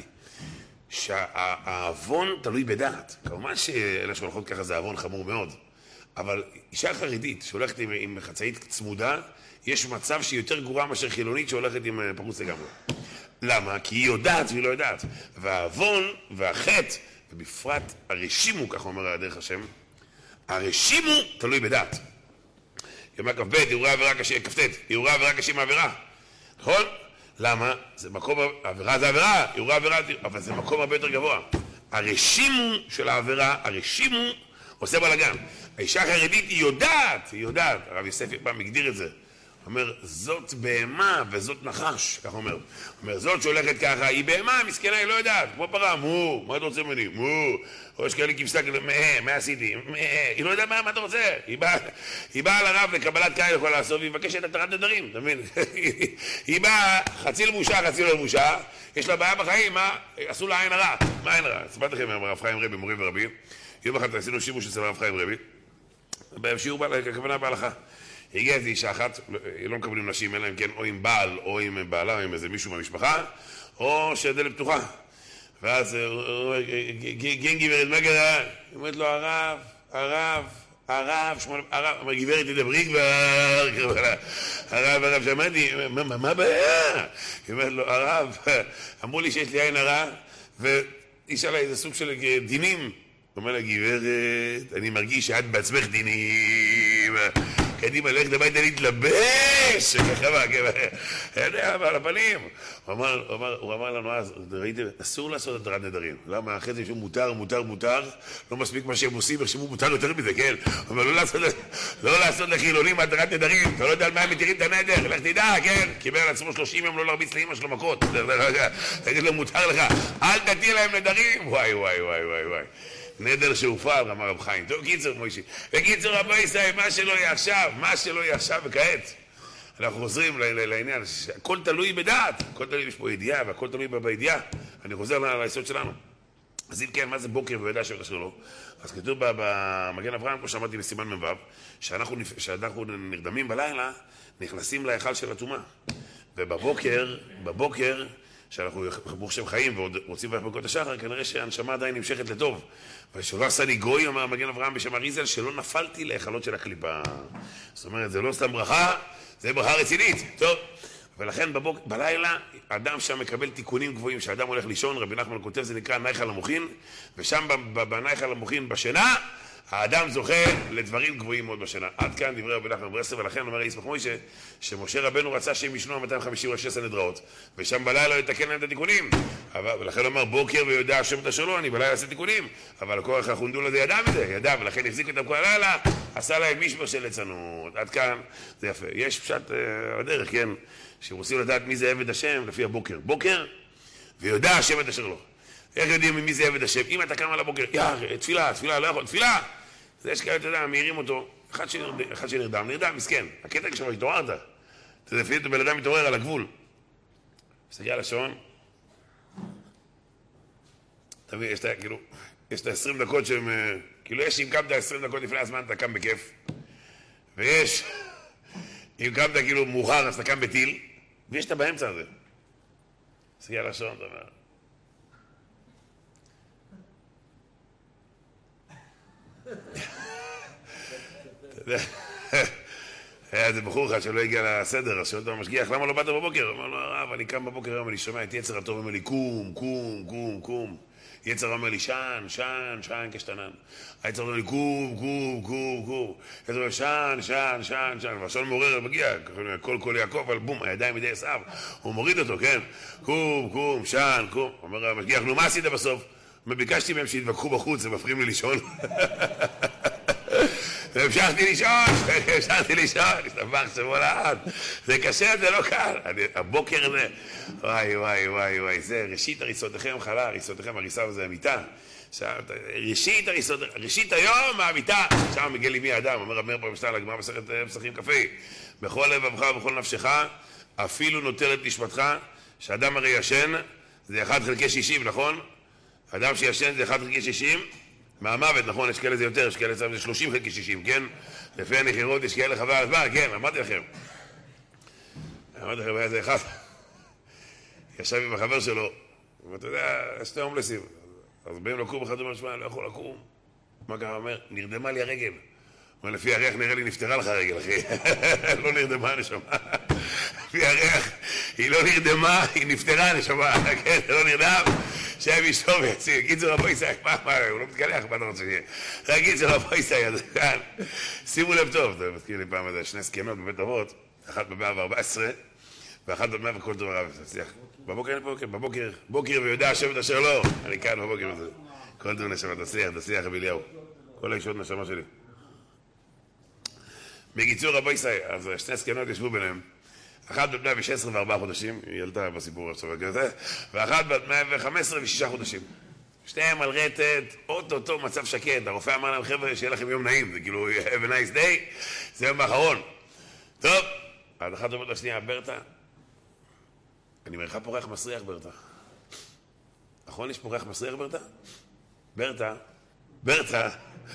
שהעוון תלוי בדעת. כמובן שאלה שהולכות ככה זה עוון חמור מאוד. אבל אישה חרדית שהולכת עם חצאית צמודה, יש מצב שהיא יותר גרועה מאשר חילונית שהולכת עם פרוץ לגמרי. למה? כי היא יודעת והיא לא יודעת. והעוון והחטא, ובפרט הרשימו, כך אומר הדרך השם, הרשימו תלוי בדעת. ימה כ"ב, יאורה עבירה קשה, כ"ט, יאורה עבירה קשה מעבירה. נכון? למה? זה מקום, עבירה זה עבירה, יאורה עבירה, אבל זה מקום הרבה יותר גבוה. הרשימו של העבירה, הרשימו עושה בלגן. האישה החרדית היא יודעת, הרב יוסף פעם הגדיר את זה. אומר, זאת בהמה וזאת נחש, כך אומר. אומר, זאת שהולכת ככה, היא בהמה, מסכנה, היא לא יודעת. כמו פרה, מו, מה אתה רוצה ממני? מו, או יש כאלה כבשה, מה עשיתי? היא לא יודעת מה אתה רוצה. היא באה לרב לקבלת קהל יכולה לעשות, והיא מבקשת התרת נדרים, אתה מבין? היא באה, חצי לבושה, חצי לא לבושה, יש לה בעיה בחיים, עשו לה עין הרע. מה עין הרע? ספרתי לכם הרב חיים רבי, מורי ורבי. יום אחד עשינו שימוש אצל הרב חיים רבי. בשיעור הכוונה בהלכה. הגיעה איזו אישה אחת, לא מקבלים נשים, אלא אם כן או עם בעל, או עם בעלה, או עם איזה מישהו במשפחה, או שהדלת פתוחה. ואז הוא אומר, כן גברת, מה קרה? היא אומרת לו, הרב, אומר, גברת, תדברי כבר, הרב, שאמרתי, מה הבעיה? היא אומרת לו, הרב, אמרו לי שיש לי עין הרע, והיא שאלה איזה סוג של דינים. הוא אומר לה, גברת, אני מרגיש שאת בעצמך דינים. קדימה, ללכת הביתה להתלבש, ככה, על הפנים. הוא אמר לנו אז, ראיתם, אסור לעשות התרת נדרים. למה? אחרי זה שהוא מותר, לא מספיק מה שהם עושים, יחשבו מותר יותר מזה, כן? הוא אומר, לא לעשות לחילונים התרת נדרים, אתה לא יודע על מה הם מתירים את הנדר, לך תדע, כן? קיבל על עצמו 30 יום לא להרביץ לאמא שלו מכות. תגיד לו, מותר לך, אל תטיל להם נדרים. וואי. נדר שהופעל, אמר רב חיים. טוב, קיצור, מוישי. בקיצור, רבי ישראל, מה שלא יהיה עכשיו וכעת. אנחנו חוזרים לעניין, הכל תלוי בדעת, הכל תלוי, יש פה ידיעה, והכל תלוי בידיעה. אני חוזר ליסוד שלנו. אז אם כן, מה זה בוקר וידע שבטח שלו? אז כתוב במגן אברהם, כמו שאמרתי בסימן מ"ו, שאנחנו נרדמים בלילה, נכנסים להיכל של הטומאה. ובבוקר, שאנחנו ברוך שם חיים ועוד רוצים לברך ברכות השחר, כנראה שהנשמה עדיין נמשכת לטוב. ושולח סני גוי, אומר מגן אברהם בשם אריזל, שלא נפלתי להיכלות של הקליפה. זאת אומרת, זה לא סתם ברכה, זה ברכה רצינית. טוב, ולכן בלילה, אדם שם מקבל תיקונים גבוהים, שהאדם הולך לישון, רבי נחמן כותב, זה נקרא נייחל המוחין, ושם בנייחל המוחין בשינה, האדם זוכה לדברים גבוהים מאוד בשינה. עד כאן דברי רבי נחמן ברסלב, ולכן אומר ישמח מוישה, שמשה רבנו רצה שהם ישנו 250 ראשי סנהדריות, ושם בלילה הוא יתקן להם את התיקונים. ולכן הוא אומר, בוקר ויודע השם את השלו, אני בלילה אעשה תיקונים. אבל הכוח החונדול הזה ידע, ולכן החזיק אותם כל הלילה, עשה להם משבר של ליצנות. עד כאן, זה יפה. יש פשט הדרך, כן, שרוצים לדעת מי זה עבד השם לפי הבוקר. בוקר ויודע השם את השלו. איך יודעים מי זה עבד השם? אם אתה קם על הבוקר, תפילה, לא יכול, תפילה! זה יש כאלה, אתה יודע, מהירים אותו, אחד שנרדם, מסכן. הקטע כשאתה התעוררת, אתה יודע, לפעמים בן אדם מתעורר על הגבול. מסתכל על השעון, אתה מבין, יש את ה-20 דקות שהם, כאילו יש, אם קמת 20 דקות לפני הזמן, אתה קם בכיף. ויש, אם קמת כאילו מאוחר, אז אתה קם בטיל, ויש את באמצע הזה. מסתכל על השעון, אתה אומר, היה איזה בחור אחד שלא הגיע לסדר, אז שואל אותו המשגיח, למה לא באת בבוקר? הוא אומר לו, הרב, אני קם בבוקר היום, אני שומע את יצר הטוב, אומר לי, קום, קום, קום, קום. יצר אומר לי, שן, שן, שן כשתנן. היצר אומר לי, קום, קום, קום, קום. יצר אומר, שן, שן, שן, שן. והשעון מעורר מגיע, כל יעקב, אבל בום, הידיים מידי עשיו. הוא מוריד אותו, כן? קום, קום, שן, קום. אומר המשגיח, נו, מה עשית בסוף? ביקשתי מהם שיתווכחו בחוץ, הם מפריעים לי לישון. והמשכתי לישון, השתבח שמו לעד. זה קשה, זה לא קל. הבוקר זה, וואי, זה ראשית הריסותיכם חלה, הריסותיכם הריסה וזה המיטה. ראשית היום מהמיטה, שם מגיע לימי האדם, אומר אמר פה משתל, הגמרא מסכת פסחים כ"ה, בכל לבבך ובכל נפשך, אפילו נוטלת נשמתך, שאדם הרי ישן, זה 1 חלקי 60, נכון? אדם שישן זה 1 חלקי 60, מהמוות, נכון, יש כאלה זה יותר, יש כאלה זה 30 חלקי 60, כן? לפי הנחירות יש כאלה חבל הזמן, כן, אמרתי לכם, היה זה אחד, ישב עם החבר שלו, ואתה יודע, שתי הומלסים, אז באים לקום אחד אומר, שמע, אני לא יכול לקום. מה ככה אומר? נרדמה לי הרגל. אומר, לפי הריח נראה לי נפטרה לך הרגל, אחי. לא נרדמה, נשמה. לפי הריח, היא לא נרדמה, היא נפטרה, נשמה. כן, לא נרדם. שהם אשתו ויציג. קיצור רבו ישי, מה, הוא לא מתקלח, מה אתה רוצה שיהיה? קיצור רבו ישי, אז כאן. שימו לב טוב, זה מזכיר לי פעם איזה 2 זקנות בבית אבות, אחת ב-114, ואחת ב-100 וכל טוב הרב. בבוקר ויודע השם את אשר לא. אני כאן בבוקר וזה. כל טוב נשמה, תצליח אביליהו. כל הישועות נשמה שלי. בקיצור רבו ישי, אז 2 זקנות ישבו ביניהם. אחת בת 116 ו4 חודשים, היא ילדה בסיפור עכשיו כזה, ואחת בת 115 ו6 חודשים. שניהם על רטט, אותו מצב שקט. הרופא אמר להם, חבר'ה, שיהיה לכם יום נעים, זה כאילו, have a nice day, זה יום האחרון. טוב, אז אחת אומרת לשנייה, ברטה, אני מראה פה ריח מסריח, ברטה. נכון, יש פה ריח מסריח, ברטה? ברטה!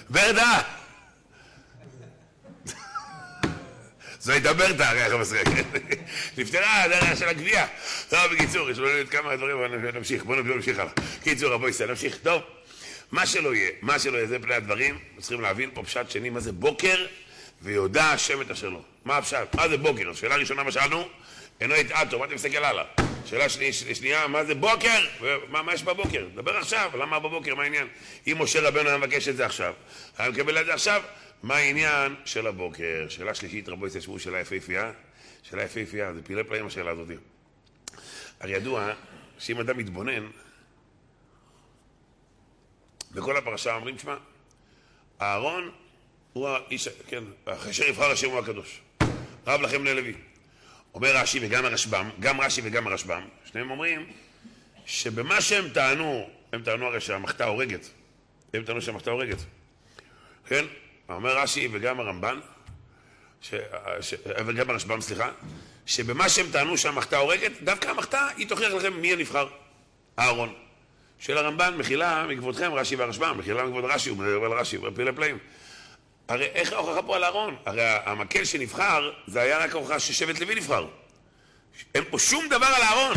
זו הייתה ברטה, הריח המסריח. נפטרה, זה הריח של הגבייה. טוב, בקיצור, יש לנו כמה דברים, אבל נמשיך. בואו נמשיך הלאה. קיצור, רבו ישראל, נמשיך. טוב, מה שלא יהיה, זה פני הדברים. צריכים להבין פה פשט שני, מה זה בוקר, ויודע השם את אשר לו. מה הפשט? מה זה בוקר? השאלה הראשונה, מה שאלנו? אינו יתעתו, מה אתה מסתכל הלאה? שאלה שנייה, מה זה בוקר? מה יש בבוקר? דבר עכשיו, למה בבוקר, מה העניין? אם משה רבנו היה מבקש את זה עכשיו, היה מקבל את זה עכשיו, מה העניין של הבוקר? שאלה שלישית, רבו ישבו, שאלה יפהפייה, זה פילי פלאים השאלה הזאת. הרי ידוע שאם אדם מתבונן, בכל הפרשה אומרים, שמה, אהרון הוא האיש, כן, אשר יבחר השם הוא הקדוש. רב לכם ללוי. אומר רש"י וגם הרשב"ם, גם רש"י וגם הרשב"ם, שניהם אומרים שבמה שהם טענו, הם טענו הרי שהמחתה הורגת. כן? אומר רש"י וגם הרמב"ן, וגם הרשב"ם, סליחה, שבמה שהם טענו שהמחתה הורגת, דווקא המחתה היא תוכיח לכם מי הנבחר, אהרון. של הרמב"ן, מחילה מכבודכם, רש"י והרשב"ם, מחילה מכבוד רש"י, הוא מדבר על רש"י, הוא פילי פלאים. הרי איך ההוכחה פה על אהרון? הרי המקל שנבחר, זה היה רק ההוכחה ששבט לוי נבחר. אין פה שום דבר על אהרון.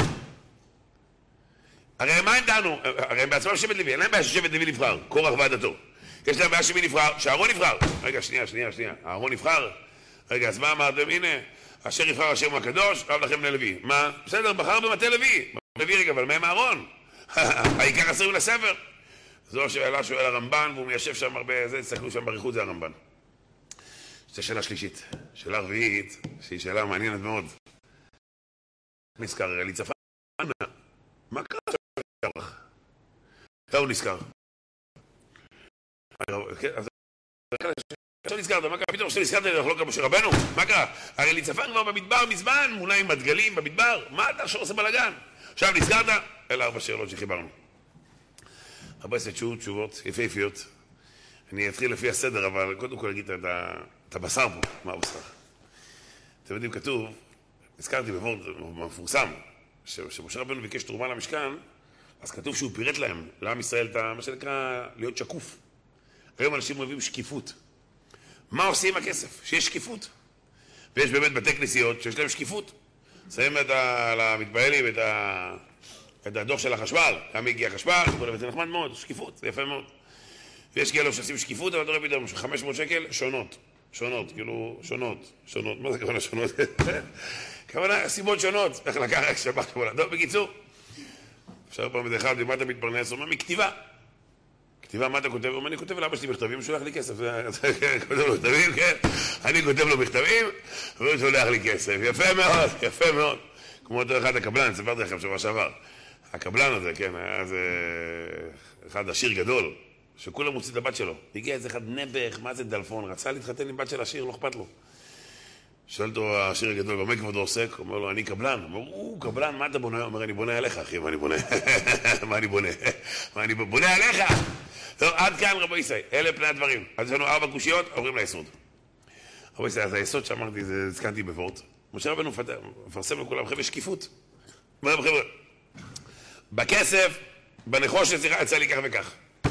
הרי מה הם דענו? הרי הם בעצמם שבט לוי, אין להם בעיה ששבט לוי נבחר, קורח ועדתו. יש להם בעיה שמי נבחר? שאהרון נבחר. רגע, שנייה. אהרון נבחר? רגע, אז מה אמרתם? הנה, אשר יבחר השם הוא הקדוש, רב לכם ללוי. מה? בסדר, בחר במטה לוי. לוי רגע, אבל מה עם אהרון? העיקר חסרים לספר. זו שאלה שואל הרמב"ן, והוא מיישב שם הרבה, זה, תסתכלו שם בריחוד, זה הרמב"ן. זו שאלה שלישית. שאלה רביעית, שהיא שאלה מעניינת מאוד. נזכר, אליצפן, מה קרה עכשיו? איך הוא נזכר? עכשיו נזכרת, מה קרה? פתאום עכשיו נזכרת לחלוק על משה רבנו? מה קרה? הרי אליצפן כבר במדבר מזמן, מולה עם הדגלים במדבר, מה אתה שעושה בלגן? עכשיו נזכרת? אלה 4 שאלות שחיברנו. הרבה תשובות יפהפיות. אני אתחיל לפי הסדר, אבל קודם כל אגיד את הבשר פה. מה הבשר? אתם יודעים, כתוב, הזכרתי בוורד מפורסם, שמשה רבנו ביקש תרומה למשכן, אז כתוב שהוא פירט להם, לעם ישראל, מה שנקרא להיות שקוף. היום אנשים אוהבים שקיפות. מה עושים עם הכסף? שיש שקיפות. ויש באמת בתי כנסיות שיש להם שקיפות. שמים על המתפעלים את הדוח של החשמל, כמה הגיע החשמל, זה נחמד מאוד, שקיפות, זה יפה מאוד. ויש כאלו שעושים שקיפות, אבל אתה רואה פתאום 500 שקל שונות. שונות, כאילו, שונות, מה זה כוונה שונות? כוונה, סיבות שונות, איך לקח רק שבת כמובן. טוב, בקיצור, אפשר פעם איזה אחד, מה אתה מתפרנס? הוא אומר, מכתיבה. כתיבה, מה אתה כותב? הוא אומר, אני כותב לאבא שלי מכתבים, הוא שולח לי כסף. כותב לו מכתבים, כן? אני כותב לו מכתבים, והוא שולח לי כסף. יפה מאוד, יפה מאוד. כמו אותו אחד הקבלן, ספרתי לכם שבוע שעבר. הקבלן הזה, כן, היה איזה אחד עשיר גדול, שכולם מוציא את הבת שלו. הגיע איזה אחד נבח, מה זה דלפון, רצה להתחתן עם בת של עשיר, לא אכפת לו. שואל אותו העשיר הגדול, במה כבודו עוסק? הוא אומר לו, אני קבלן. הוא אומר, קבלן, מה אתה בונה? הוא אומר, אני בונה עליך, אחי, מה אני בונה? מה אני בונה? מה אני בונה עליך? טוב, עד כאן רבו ישראל, אלה פני הדברים. אז יש לנו 4 קושיות, עוברים ליסוד. רבו ישראל, אז היסוד שאמרתי, זה הזכנתי בוורט. משה רבנו מפרסם לכולם, חבר'ה, שקיפות. חבר'ה, בכסף, בנחושת, יצא לי כך וכך.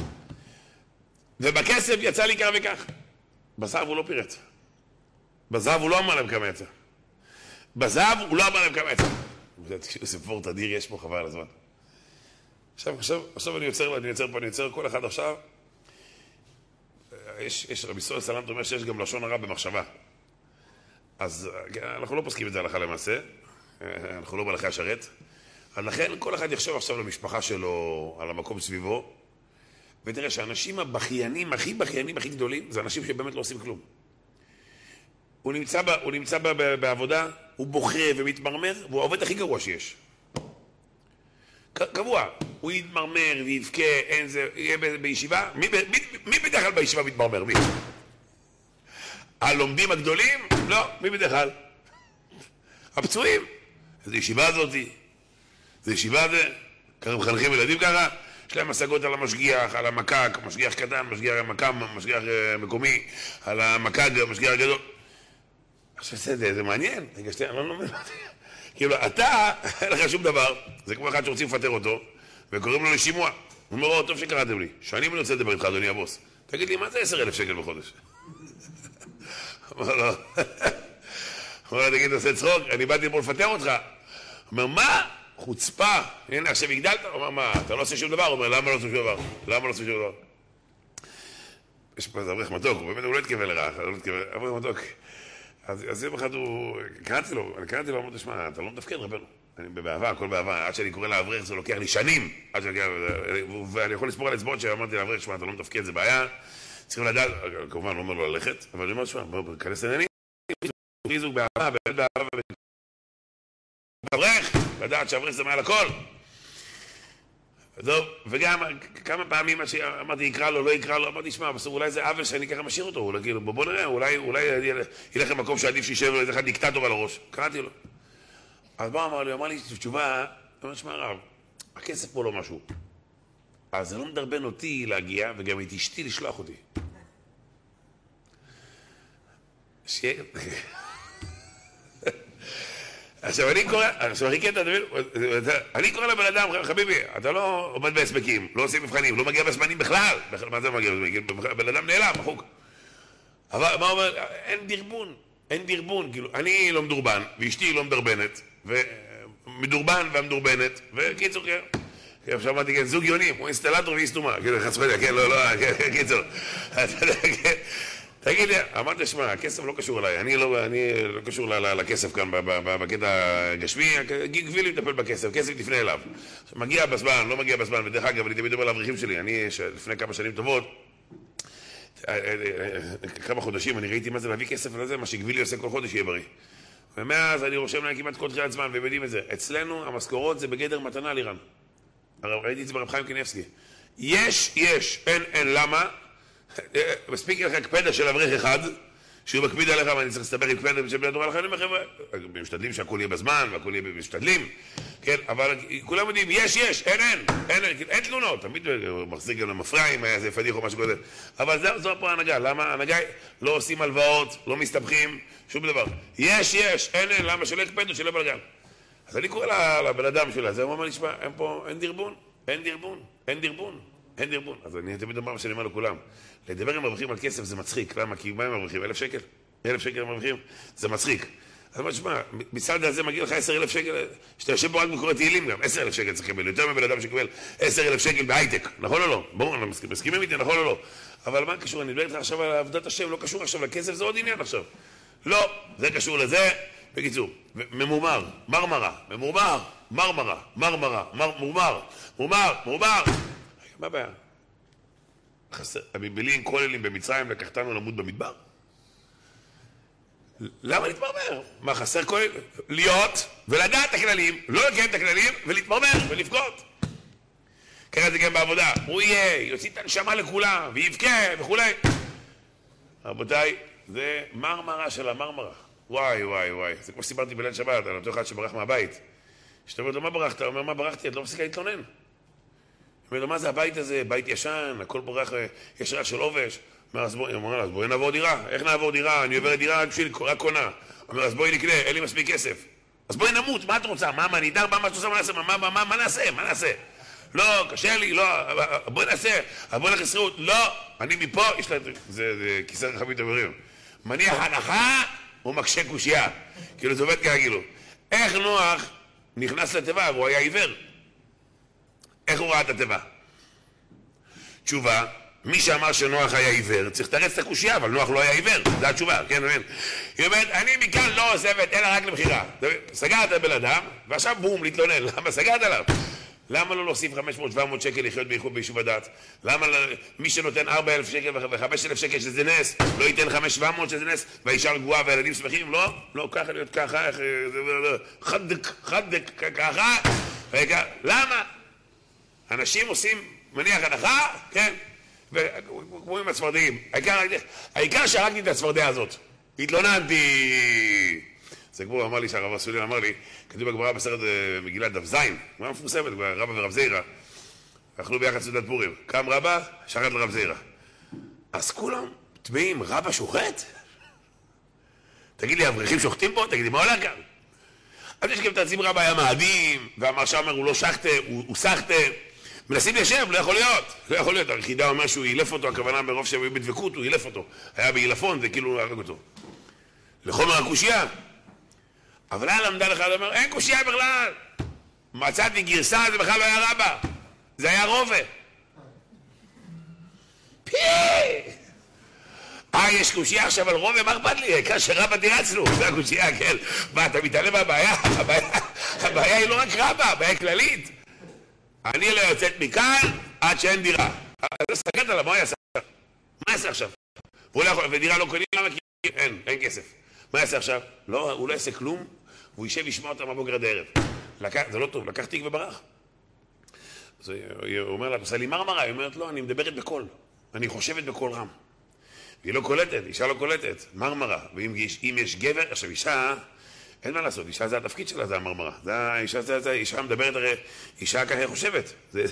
ובכסף יצא לי כך וכך. בזהב הוא לא פירט. בזהב הוא לא אמר להם כמה יצא. בזהב הוא לא אמר להם כמה יצא. זה וורט אדיר, יש פה חבל על הזמן. עכשיו אני יוצר כל אחד עכשיו. יש רבי סול סלנט אומר שיש גם לשון הרע במחשבה. אז אנחנו לא פוסקים את זה הלכה למעשה. אנחנו לא מלאכי השרת. אז לכן כל אחד יחשוב עכשיו למשפחה שלו, על המקום סביבו. ותראה שהאנשים הבכיינים, הכי בכיינים, הכי גדולים, זה אנשים שבאמת לא עושים כלום. הוא נמצא בעבודה, הוא בוכה ומתמרמר, והוא העובד הכי גרוע שיש. קבוע, הוא יתמרמר ויבכה, אין זה, יהיה בישיבה. מי בדרך כלל בישיבה מתמרמר? מי? הלומדים הגדולים? לא, מי בדרך כלל? הפצועים. איזו ישיבה הזאת, זו ישיבה זה, ככה מחנכים ילדים ככה, יש להם השגות על המשגיח, על המקק, משגיח קטן, משגיח מקם, משגיח מקומי, על המקק, משגיח גדול. עכשיו זה מעניין, רגע שתי, אני לא מבין. כאילו, אתה, אין לך שום דבר, זה כמו אחד שרוצים לפטר אותו, וקוראים לו לשימוע. הוא אומר, טוב שקראתם לי, שאני רוצה לדבר איתך, אדוני הבוס. תגיד לי, מה זה 10,000 שקל בחודש? אמר לו, תגיד, עושה צחוק, אני באתי פה לפטר אותך. הוא אומר, מה? חוצפה, הנה, עכשיו הגדלת? הוא אומר, מה, אתה לא עושה שום דבר? הוא אומר, למה לא עושה שום דבר? למה לא עושה שום דבר? יש פה איזה אברך מתוק, הוא באמת, הוא לא התכוון לרעה, אברך מתוק. אז יום אחד קראתי לו, אמרתי, שמע, אתה לא מתפקד רבנו. אני באהבה, הכל באהבה, עד שאני קורא לאברך, זה לוקח לי שנים. ואני יכול לספור על אצבעות שאמרתי לאברך, שמע, אתה לא מתפקד, זה בעיה. צריכים לדעת, כמובן, לא אומר לו ללכת, אבל אני אומר, שמע, בוא, כנס לעניינים. חיזוק באהבה, באהבה, אברך, לדעת שאברך זה מעל הכל. טוב, וגם כמה פעמים אמרתי, יקרא לו, לא יקרא לו, אמרתי, שמע, בסוף אולי זה עוול שאני ככה משאיר אותו, אולי כאילו, בוא נראה, אולי ילך למקום שעדיף שישב לו איזה אחד דיקטטור על הראש. קראתי לו. אז מה אמר לי? אמר לי תשובה, אמר, שמע רב, הכסף פה לא משהו. אז זה לא מדרבן אותי להגיע, וגם את אשתי לשלוח אותי. עכשיו אני קורא לבן אדם, חביבי, אתה לא עומד בהספקים, לא עושה מבחנים, לא מגיע בזמנים בכלל. מה זה מגיע בזמנים? בן אדם נעלם, מחוק. אבל מה אומר? אין דרבון, כאילו, אני לא מדורבן, ואשתי לא מדרבנת, ומדורבן והמדורבנת, וקיצור, כן. עכשיו אמרתי, כן, זוג יונים, הוא אינסטלטור ואיסטומה, כאילו, חסכויה, כן, לא, קיצור. תגיד לי, אמרת, שמע, הכסף לא קשור אליי, אני לא קשור לכסף כאן בקטע הגשמי, גבילי מטפל בכסף, כסף תפנה אליו. מגיע בזמן, לא מגיע בזמן, ודרך אגב, אני תמיד אומר לאברכים שלי, אני לפני כמה שנים טובות, כמה חודשים, אני ראיתי מה זה להביא כסף לזה, מה שגבילי עושה כל חודש יהיה בריא. ומאז אני רושם להם כמעט כל תחילת זמן, והם יודעים את זה. אצלנו המשכורות זה בגדר מתנה על איראן. ראיתי את זה ברב חיים קניבסקי. יש, אין, למה? מספיק לך קפדה של אברך אחד, שהוא מקפיד עליך, ואני צריך להסתבר עם קפדה של בני התורה לכם, הם משתדלים שהכול יהיה בזמן, והכול יהיה משתדלים, כן, אבל כולם יודעים, יש, אין תלונות, תמיד מחזיק גם למפרעים, היה איזה פדיח או משהו כזה, אבל זו פה ההנהגה, למה ההנהגה לא עושים הלוואות, לא מסתבכים, שום דבר, יש, אין, למה שלא יקפדו, שלא בלגן. אז אני קורא לבן אדם שלה, זה אומר לי, שמע, אין דרבון. אז אני תמיד אומר שאני אומר לכולם, לדבר עם מרוויחים על כסף זה מצחיק. למה? כי מה הם מרוויחים? 1,000 שקל? 1,000 שקל הם מרוויחים? זה מצחיק. אז מה תשמע, מצד הזה מגיע לך 10,000 שקל, שאתה יושב פה רק בקורא תהילים גם, 10,000 שקל צריך לקבל, יותר מבן אדם שקבל 10,000 שקל בהייטק, נכון או לא? ברור, אני מסכימים איתי, נכון או לא? אבל מה קשור? אני מדבר איתך עכשיו על עבודת השם, לא קשור עכשיו לכסף, זה עוד עניין עכשיו. לא, זה קשור לזה, בקיצור, ממומר, מרמרה, ממומר, מרמרה, מרמרה, מורמר, מורמר. מה הבעיה? המבלים כוללים במצרים לקחתנו למות במדבר? למה להתמרמר? מה חסר כולל? להיות ולדעת את הכללים, לא לקיים את הכללים ולהתמרמר ולבכות. ככה זה גם בעבודה. הוא יהיה, יוציא את הנשמה לכולם ויבכה וכולי. רבותיי, זה מרמרה של המרמרה. וואי. זה כמו שסיפרתי בליל שבת על אותו אחד שברח מהבית. שאתה אומר לו, מה ברחת? הוא אומר, מה ברחתי? את לא מפסיקה להתלונן. אומר לו, מה זה הבית הזה? בית ישן, הכל בורח, יש רעש של עובש. אז בואי נעבור דירה. איך נעבור דירה? אני עוברת דירה רק קונה. אומר, אז בואי נקנה, אין לי מספיק כסף. אז בואי נמות, מה את רוצה? מה נידר? מה את עושה? מה נעשה? לא, קשה לי, לא, בואי נעשה. אז בואי נלך שכירות. לא, אני מפה, יש לה, זה כיסא רחבים דברים. מניח הנחה, הוא מקשה קושייה. כאילו זה עובד ככה, כאילו. איך נוח נכנס לתיבה, והוא היה עיוור? איך הוא ראה את התיבה? תשובה, מי שאמר שנוח היה עיוור, צריך לתרץ את הקושייה, אבל נוח לא היה עיוור, זו התשובה, כן, מבין? היא אומרת, אני מכאן לא עוזבת, אלא רק לבחירה. סגרת בן אדם, ועכשיו בום, להתלונן, למה סגרת עליו? למה לא להוסיף 500-700 שקל לחיות ביישוב הדת? למה מי שנותן 4,000 שקל ו5,000 שקל שזה נס, לא ייתן 5,700 שזה נס, והאישה רגועה והילדים שמחים? לא, ככה להיות ככה, חדק, ככה, למה? אנשים עושים מניח הנחה, כן? וכמו עם הצפרדעים, העיקר שהרגתי את הצפרדעה הזאת, התלוננתי. זה כמו אמר לי שהרב הסולין אמר לי, כתוב בגמרא בסרט מגילת דף זין, גמרא מפורסמת, רבא ורב זירא, אכלו ביחד סעודת פורים, קם רבא, שחט לרב זירא. אז כולם טמאים, רבא שוחט? תגיד לי, אברכים שוחטים פה? תגיד לי, מה הולך כאן? אז יש גם את הציב רבא היה מאדים, והמרשם אומר, הוא לא שחטה, הוא סחטה. מנסים לשב, לא יכול להיות, הרכידה אומר שהוא ילף אותו, הכוונה ברוב שהיו בדבקות, הוא ילף אותו. היה בילפון, זה כאילו הרג אותו. לחומר הקושייה. אבל היה למדה לך, הוא אומר, אין קושייה בכלל. מצאתי גרסה, זה בכלל לא היה רבא. זה היה רובה. יש קושייה עכשיו על רובה, מה אכפת לי? העיקר שרבא תירצנו, זה הקושייה, כן. מה, אתה מתעלם מהבעיה? הבעיה היא לא רק רבא, הבעיה כללית. אני לא יוצאת מכאן עד שאין דירה. אז סגרת עליו, מה יעשה עכשיו? מה יעשה עכשיו? ודירה לא קונים, למה? כי אין כסף. מה יעשה עכשיו? לא, הוא לא יעשה כלום, והוא יישב וישמע אותם מהבוקר עד הערב. זה לא טוב, לקח תיק וברח. אז הוא אומר לה, עושה לי מרמרה, היא אומרת, לא, אני מדברת בקול. אני חושבת בקול רם. והיא לא קולטת, אישה לא קולטת, מרמרה. ואם יש גבר, עכשיו אישה, אין מה לעשות, אישה זה התפקיד שלה, זה המרמרה. אישה מדברת הרי, אישה ככה חושבת.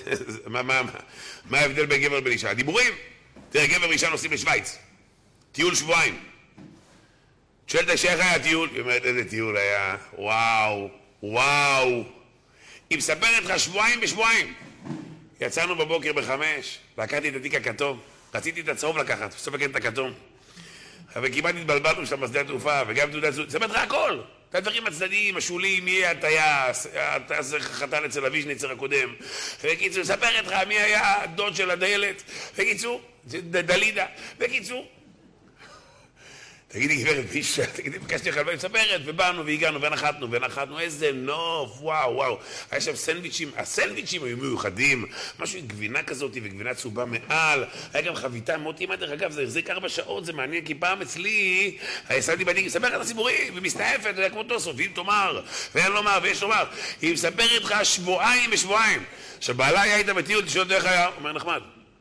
מה ההבדל בין גבר ובין אישה? הדיבורים. תראה, גבר ואישה נוסעים לשוויץ. טיול שבועיים. שואלת איך היה הטיול? היא אומרת, איזה טיול היה? וואו. היא מספרת לך שבועיים בשבועיים. יצאנו בבוקר ב5, לקחתי את התיק הכתום, רציתי את הצהוב לקחת, בסוף לקחתי את הכתום. וכמעט התבלבלנו שם בשדה התעופה, וגם תעודת זהות, מספרת לך הכל. את הדברים הצדדיים, השוליים, מי היה הטייס חתן אצל הוויז'ניצר הקודם. וקיצור, מספרת לך מי היה הדוד של הדיילת. וקיצור, דלידה. וקיצור, תגידי גברת בישה, תגידי, ביקשתי לך לבוא, מספרת, ובאנו והגענו ונחתנו, איזה נוף, וואו. היה שם סנדוויצ'ים, הסנדוויצ'ים היו מיוחדים, משהו עם גבינה כזאת וגבינה צהובה מעל, היה גם חביתה מאוד טעימה, דרך אגב, זה החזיק 4 שעות, זה מעניין, כי פעם אצלי, שמתי בדיוק, מספרת הציבורי, ומסתעפת, כמו תוסוף, ואם תאמר, ואין לומר, ויש לומר, היא מספרת לך שבועיים בשבועיים, שבעלה היה איתה בטיול, תשאול איך היה, אומר נחמד.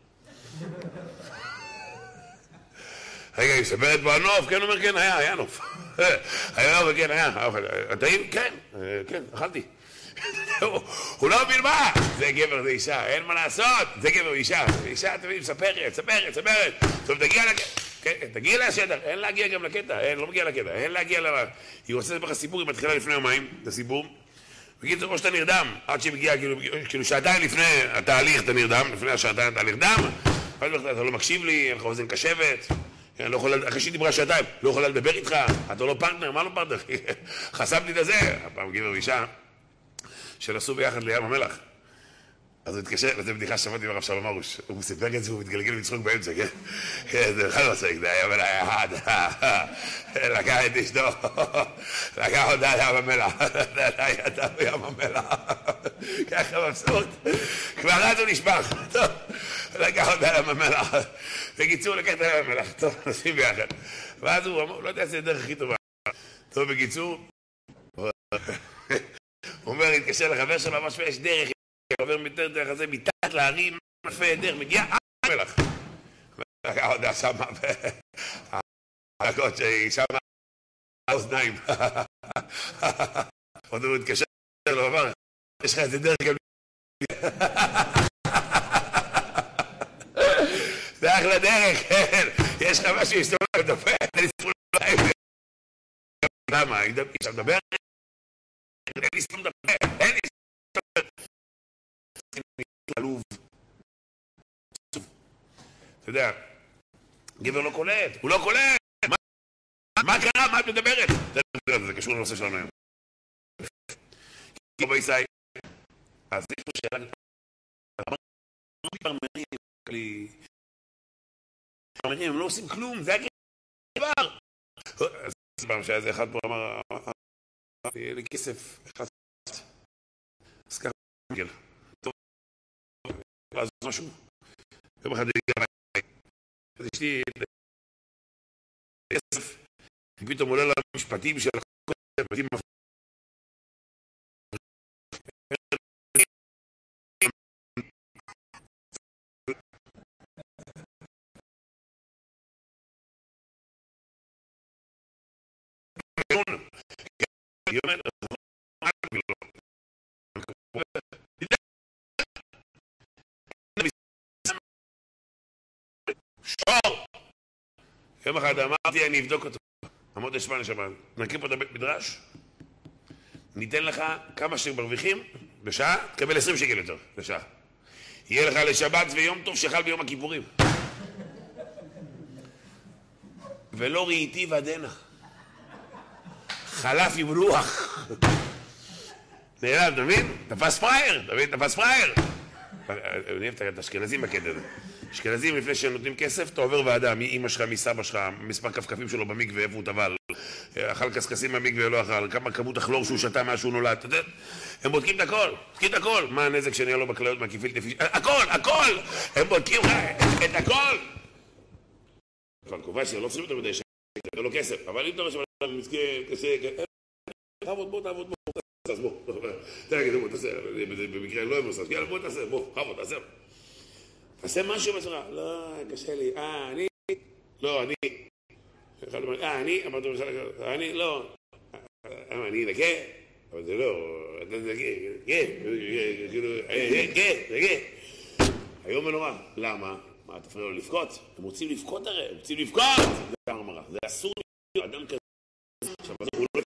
רגע, היא מספרת בו הנוף, כן, אומר, כן, היה נוף. היה נוף, כן, היה. טעים? כן, אכלתי. הוא לא מבין מה. זה גבר, זה אישה, אין מה לעשות. זה גבר ואישה. אישה, תמיד, מספרת. טוב, תגיע לשטח. אין להגיע גם לקטע. לא מגיע לקטע. אין להגיע היא רוצה לספר לך סיפור, היא מתחילה לפני יומיים, את הסיפור. בקיצור, כמו שאתה נרדם, עד שהיא מגיעה, כאילו שעתיים לפני התהליך אתה נרדם, לפני השעתיים אתה נרדם, אתה לא מקשיב לי, אין לך אוזן קשבת, לא יכול, אחרי שהיא דיברה שעתיים, לא יכולה לדבר איתך, אתה לא פרטנר, מה לא פרטנר? חסמתי את הזה. הפעם גבר ואישה שנסעו ביחד לים המלח. אז הוא התקשר, וזו בדיחה ששמעתי ברב שלום ארוש. הוא מספר את זה, הוא מתגלגל מצחוק באמצע, כן? זה בכלל לא צחיק, זה היה מלח אחד. לקח את אשתו, לקח אותה לים המלח. הייתה בים המלח. ככה מבסוט. כבר אז הוא נשפך. טוב, לקח אותה לים המלח. בקיצור, לקח את לים המלח. טוב, נשים ביחד. ואז הוא אמר, לא יודע, זה הדרך הכי טובה. טוב, בקיצור, הוא אומר, התקשר לחבר שלו, ממש יש דרך, עובר יותר דרך הזה, מתחת להרים, מפה דרך, מגיע המלח. ולקח אותה שמה, והלקות שהיא שמה, האוזניים. עוד הוא התקשר לו, אמר, יש לך איזה דרך גם... זה אחלה דרך, כן, יש לך משהו יסתובב ודופה, אני ספול להם. למה? אי אפשר לדבר? אין לי סתום לדבר, אין לי סתום לדבר. עלוב. אתה יודע, גבר לא קולט, הוא לא קולט. מה קרה? מה את מדברת? זה קשור לנושא שלנו היום. כי בישראל, אז יש פה שאלה, הם לא עושים כלום, זה הגבר. אז פעם שהיה זה אחד פה אמר, יהיה לי כסף, אז ככה מגל. טוב, אז משהו. יום אחד הגיע אליי, אז יש לי כסף, פתאום עולה למשפטים של המשפטים היא אומרת, שור! יום אחד אמרתי, אני אבדוק אותו. אמרתי לשמונה שבת, נקים פה את הבית מדרש, ניתן לך כמה שמרוויחים בשעה, תקבל 20 שקל יותר בשעה. יהיה לך לשבת ויום טוב שחל ביום הכיפורים. ולא ראיתי ודנה. חלף עם רוח. נעלם, אתה מבין? תפס פרייר, אתה מבין? תפס פרייר. אני אוהב את האשכנזים בקטע הזה. אשכנזים לפני שהם נותנים כסף, אתה עובר ועדה, מאמא שלך, מסבא שלך, מספר כפכפים שלו במקווה, איפה הוא טבל, אכל קסקסים במקווה ולא אכל, כמה כמות הכלור שהוא שתה מאז שהוא נולד, אתה יודע? הם בודקים את הכל, בודקים את הכל. מה הנזק שנהיה לו בכליות מהכיפיל תפיש? הכל, הכל! הם בודקים את הכל! כבר קובע שלא צריכים יותר מדי שקל, זה לא כסף, אבל אם אתה רואה שאתה מסכן, קשה, תעבוד בוא, תעבוד בוא, אז בוא, תגיד, בוא, תעשה, במקרה לא אמרס, יאללה, בוא, תעשה, בוא, תעבוד, תעשה. תעשה משהו בצורה, לא, קשה לי, אני, לא, אני, אמרתי לו, אני, לא, אני נקה, אבל זה לא, אתה נקה, היום מנורא, למה? מה, תפריע לו לבכות? הם רוצים לבכות הרי, הם רוצים לבכות! זה המרה, זה אסור להיות אדם כזה. עכשיו, הוא לא...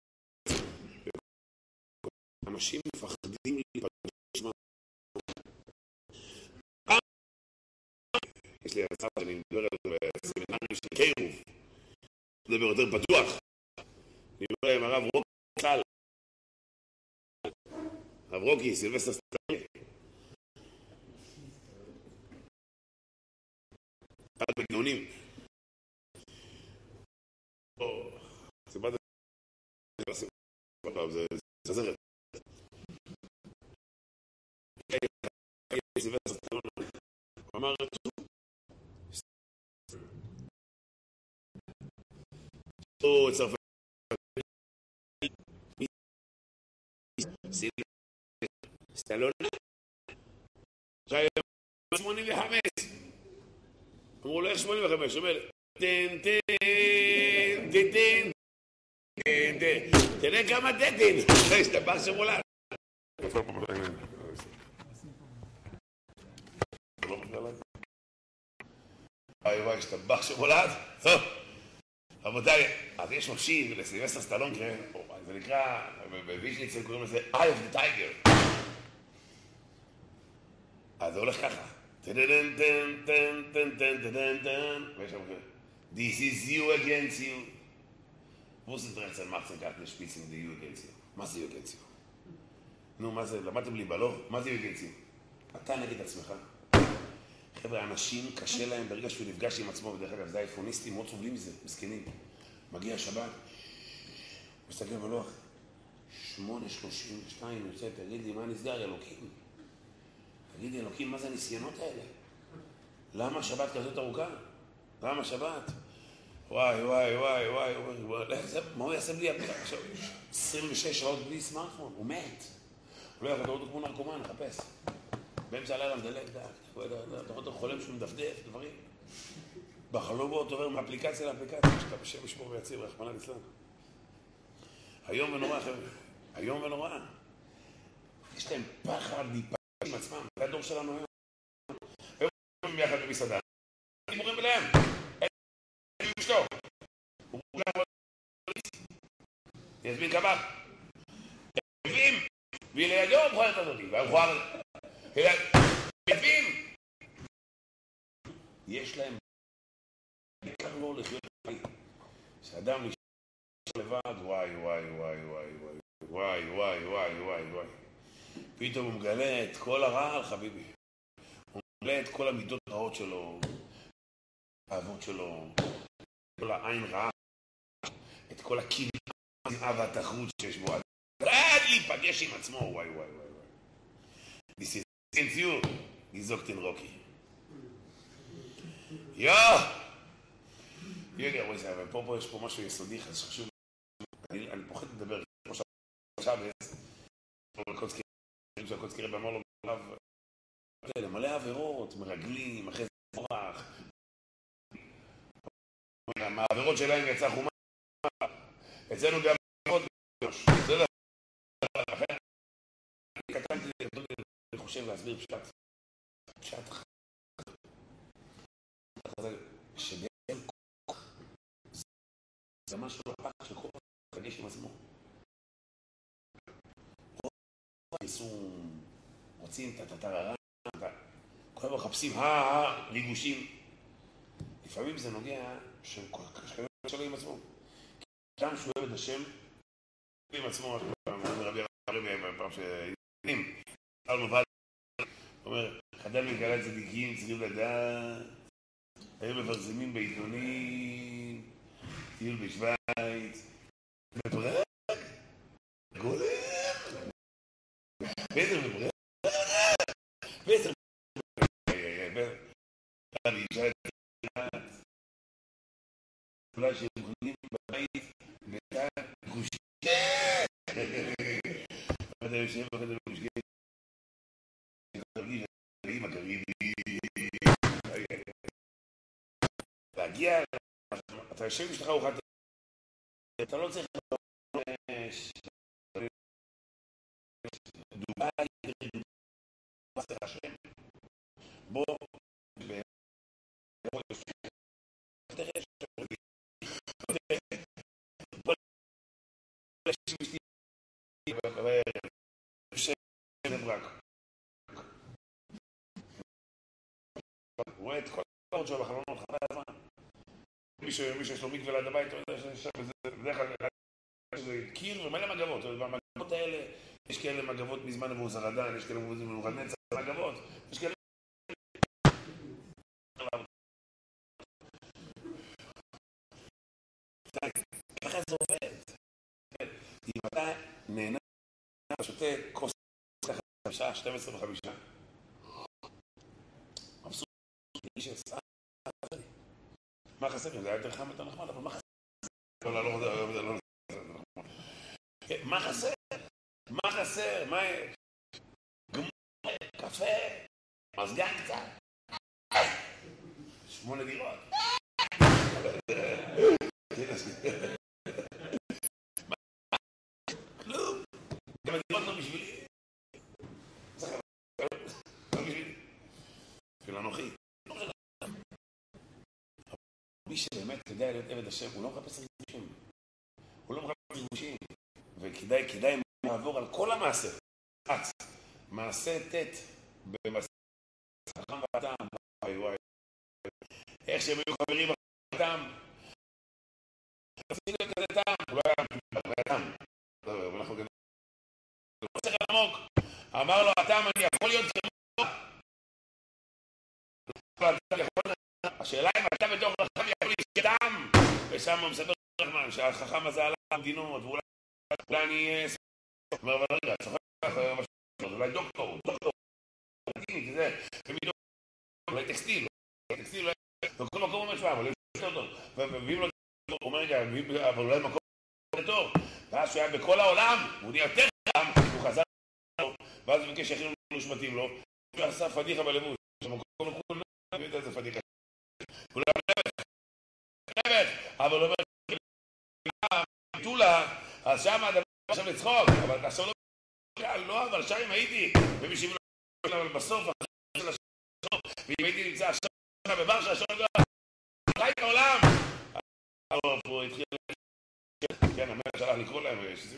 אנשים מפחדים להיפגש מה... יש לי הצעה שאני מדבר על סמינרים של קירוב. מדבר יותר פתוח. אני מדבר עם הרב רוקי קל. הרב רוקי, סילבסטר סטלון. אחד בגנונים. סיבת זה חזרת. סילבסטר סטלון אמר או צרפת סטלון שהיה 85 אמרו לו איך 85 אומר תן תראה כמה תתן השתבח שמולד וואי השתבח שמולד טוב רבותיי, אז יש מחשיב לסילבסטר סטלון, זה נקרא, בוויז'ניצל קוראים לזה Eye of the Tiger. אז זה הולך ככה. ויש שם This is you against you. Wo sind Rechtsen machen gerade eine Spitze in der you against you? מה זה you against you? נו, מה זה? למדתם לי בלוב? מה זה you against you? אתה נגד עצמך. חבר'ה, אנשים קשה להם ברגע שהוא נפגש עם עצמו, בדרך אגב, זה האייפוניסטים מאוד סובלים מזה, מסכנים. מגיע השבת, מסתכל בלוח, 8:32, יוצא, תגיד לי, מה נסגר, אלוקים? תגיד לי, אלוקים, מה זה הניסיונות האלה? למה שבת כזאת ארוכה? למה שבת? וואי, מה הוא יעשה בלי הפתח? עכשיו, 26 שעות בלי סמארטפון, הוא מת. הוא לא יכול לראות כמו נרקומן, לחפש. באמצע הלילה מדלק, אתה רואה אותו חולם שהוא מדפדף, דברים. בחלום בו אותו עובר מאפליקציה לאפליקציה, שאתה בשם ישמור ויציב, רחמנא ליצלן. היום ונורא, חבר'ה. היום ונורא. יש להם פחד להיפגש עם עצמם. זה הדור שלנו היום. היום הם ביחד במסעדה. הם מורים אליהם. הם אשתו. הוא מורים אליהם. יזמין קבח. הם מביאים. ולידו הוא מוכר את הזאתי. והוא מוכר... יפים! יש להם בעיקר לא לחיות בחיים. שאדם נשאר לבד, וואי. פתאום הוא מגלה את כל הרע על חביבי. הוא מגלה את כל המידות הרעות שלו, האהבות שלו, כל העין רעה, את כל הקנאה והתחרות שיש בו. עד להיפגש עם עצמו, וואי. This is against you, נזוקתן רוקי. יוגע, אבל פה יש פה משהו יסודי, חשוב. אני פוחד לדבר, כמו שעכשיו, שהקוצקי רב אמר לו, מלא עבירות, מרגלים, אחרי זה מורח. מהעבירות שלהם יצא חומה. אצלנו גם עבירות, זה לא. אחרי, אני קטנתי, אני חושב להסביר פשט שבאמת זה משהו לפח של כל חגש עם עצמו. רוצים את הטררה, כל הזמן מחפשים ריגושים. לפעמים זה נוגע שהם כל כך קשה שלו עם עצמו. אדם שהוא אוהב את השם עם עצמו, רבי פעם שעניינים, הוא אומר, חדל מגלת צדיקים צריכים לדעת, היו מפרסמים בעיתונים, טיול בשוויץ, בפראג, גולם, בטר בפראג, בטר בפראג, אולי שהם מוכנים בבית, בטר גושי, אתה יושב בחדר גושי, להגיע, אתה יושב משלך ארוחת, אתה לא צריך דובאי, בוא, הוא רואה את כל הדברים שלו בחלונות חבל הזמן. מי שיש לו מקווה ליד הבית, בדרך כלל זה קיר ומלא מגבות. במגבות האלה יש כאלה מגבות מזמן מבוזרדן, יש כאלה מבוזרדן נצח מגבות, יש כאלה... ככה זה עובד. אם אתה נהנה שותה כוס בשעה 12:05 מבסוט מה חסר? זה היה יותר חם יותר נחמד, אבל מה חסר? לא, מה חסר? מה חסר? מה יש? גמור, קפה, מזגן קצת 8 דירות כלום גם הדירות לא בשבילי לא בשבילי אפילו אנוכי מי שבאמת כדאי להיות עבד השם, הוא לא מחפש ריגושים. הוא לא מחפש ריגושים. וכדאי לעבור על כל המעשה. מעשה תת במעשה חכם ואדם. איך שהם היו חברים בחכם. תפסיד לו כזה טעם, הוא לא היה טעם. אנחנו כזה... הוא לא צריך עמוק. אמר לו, הטעם, אני יכול להיות כמוך. השאלה אם אתה בתוך רחם יכול להיות טעם. ושם הוא מספר רחמן, שהחכם הזה עלה למדינות, ואולי אני אהיה... אומר, אבל רגע, אולי דוקטור, אולי טקסטיל, בכל מקום אומר שבא, אבל יש יותר טוב, ואם לא טוב, הוא אומר רגע, אבל אולי מקום יותר טוב, ואז שהוא היה בכל העולם, הוא נהיה יותר חם, הוא חזר לו, ואז הוא ביקש שיכינו לו שמתאים לו, הוא עשה פדיחה בלבוש, שמקום לכולם, אני יודע איזה פדיחה, הוא לא נבט, אבל הוא אומר, טולה, אז שם הדבר עכשיו לצחוק, אבל תעשור לו, לא, אבל שם הייתי, ומישהו לא, אבל בסוף, ואם הייתי נמצא עכשיו בברשה, שואל לו, חי את העולם! הוא התחיל... כן, המלך שלח לקרוא להם,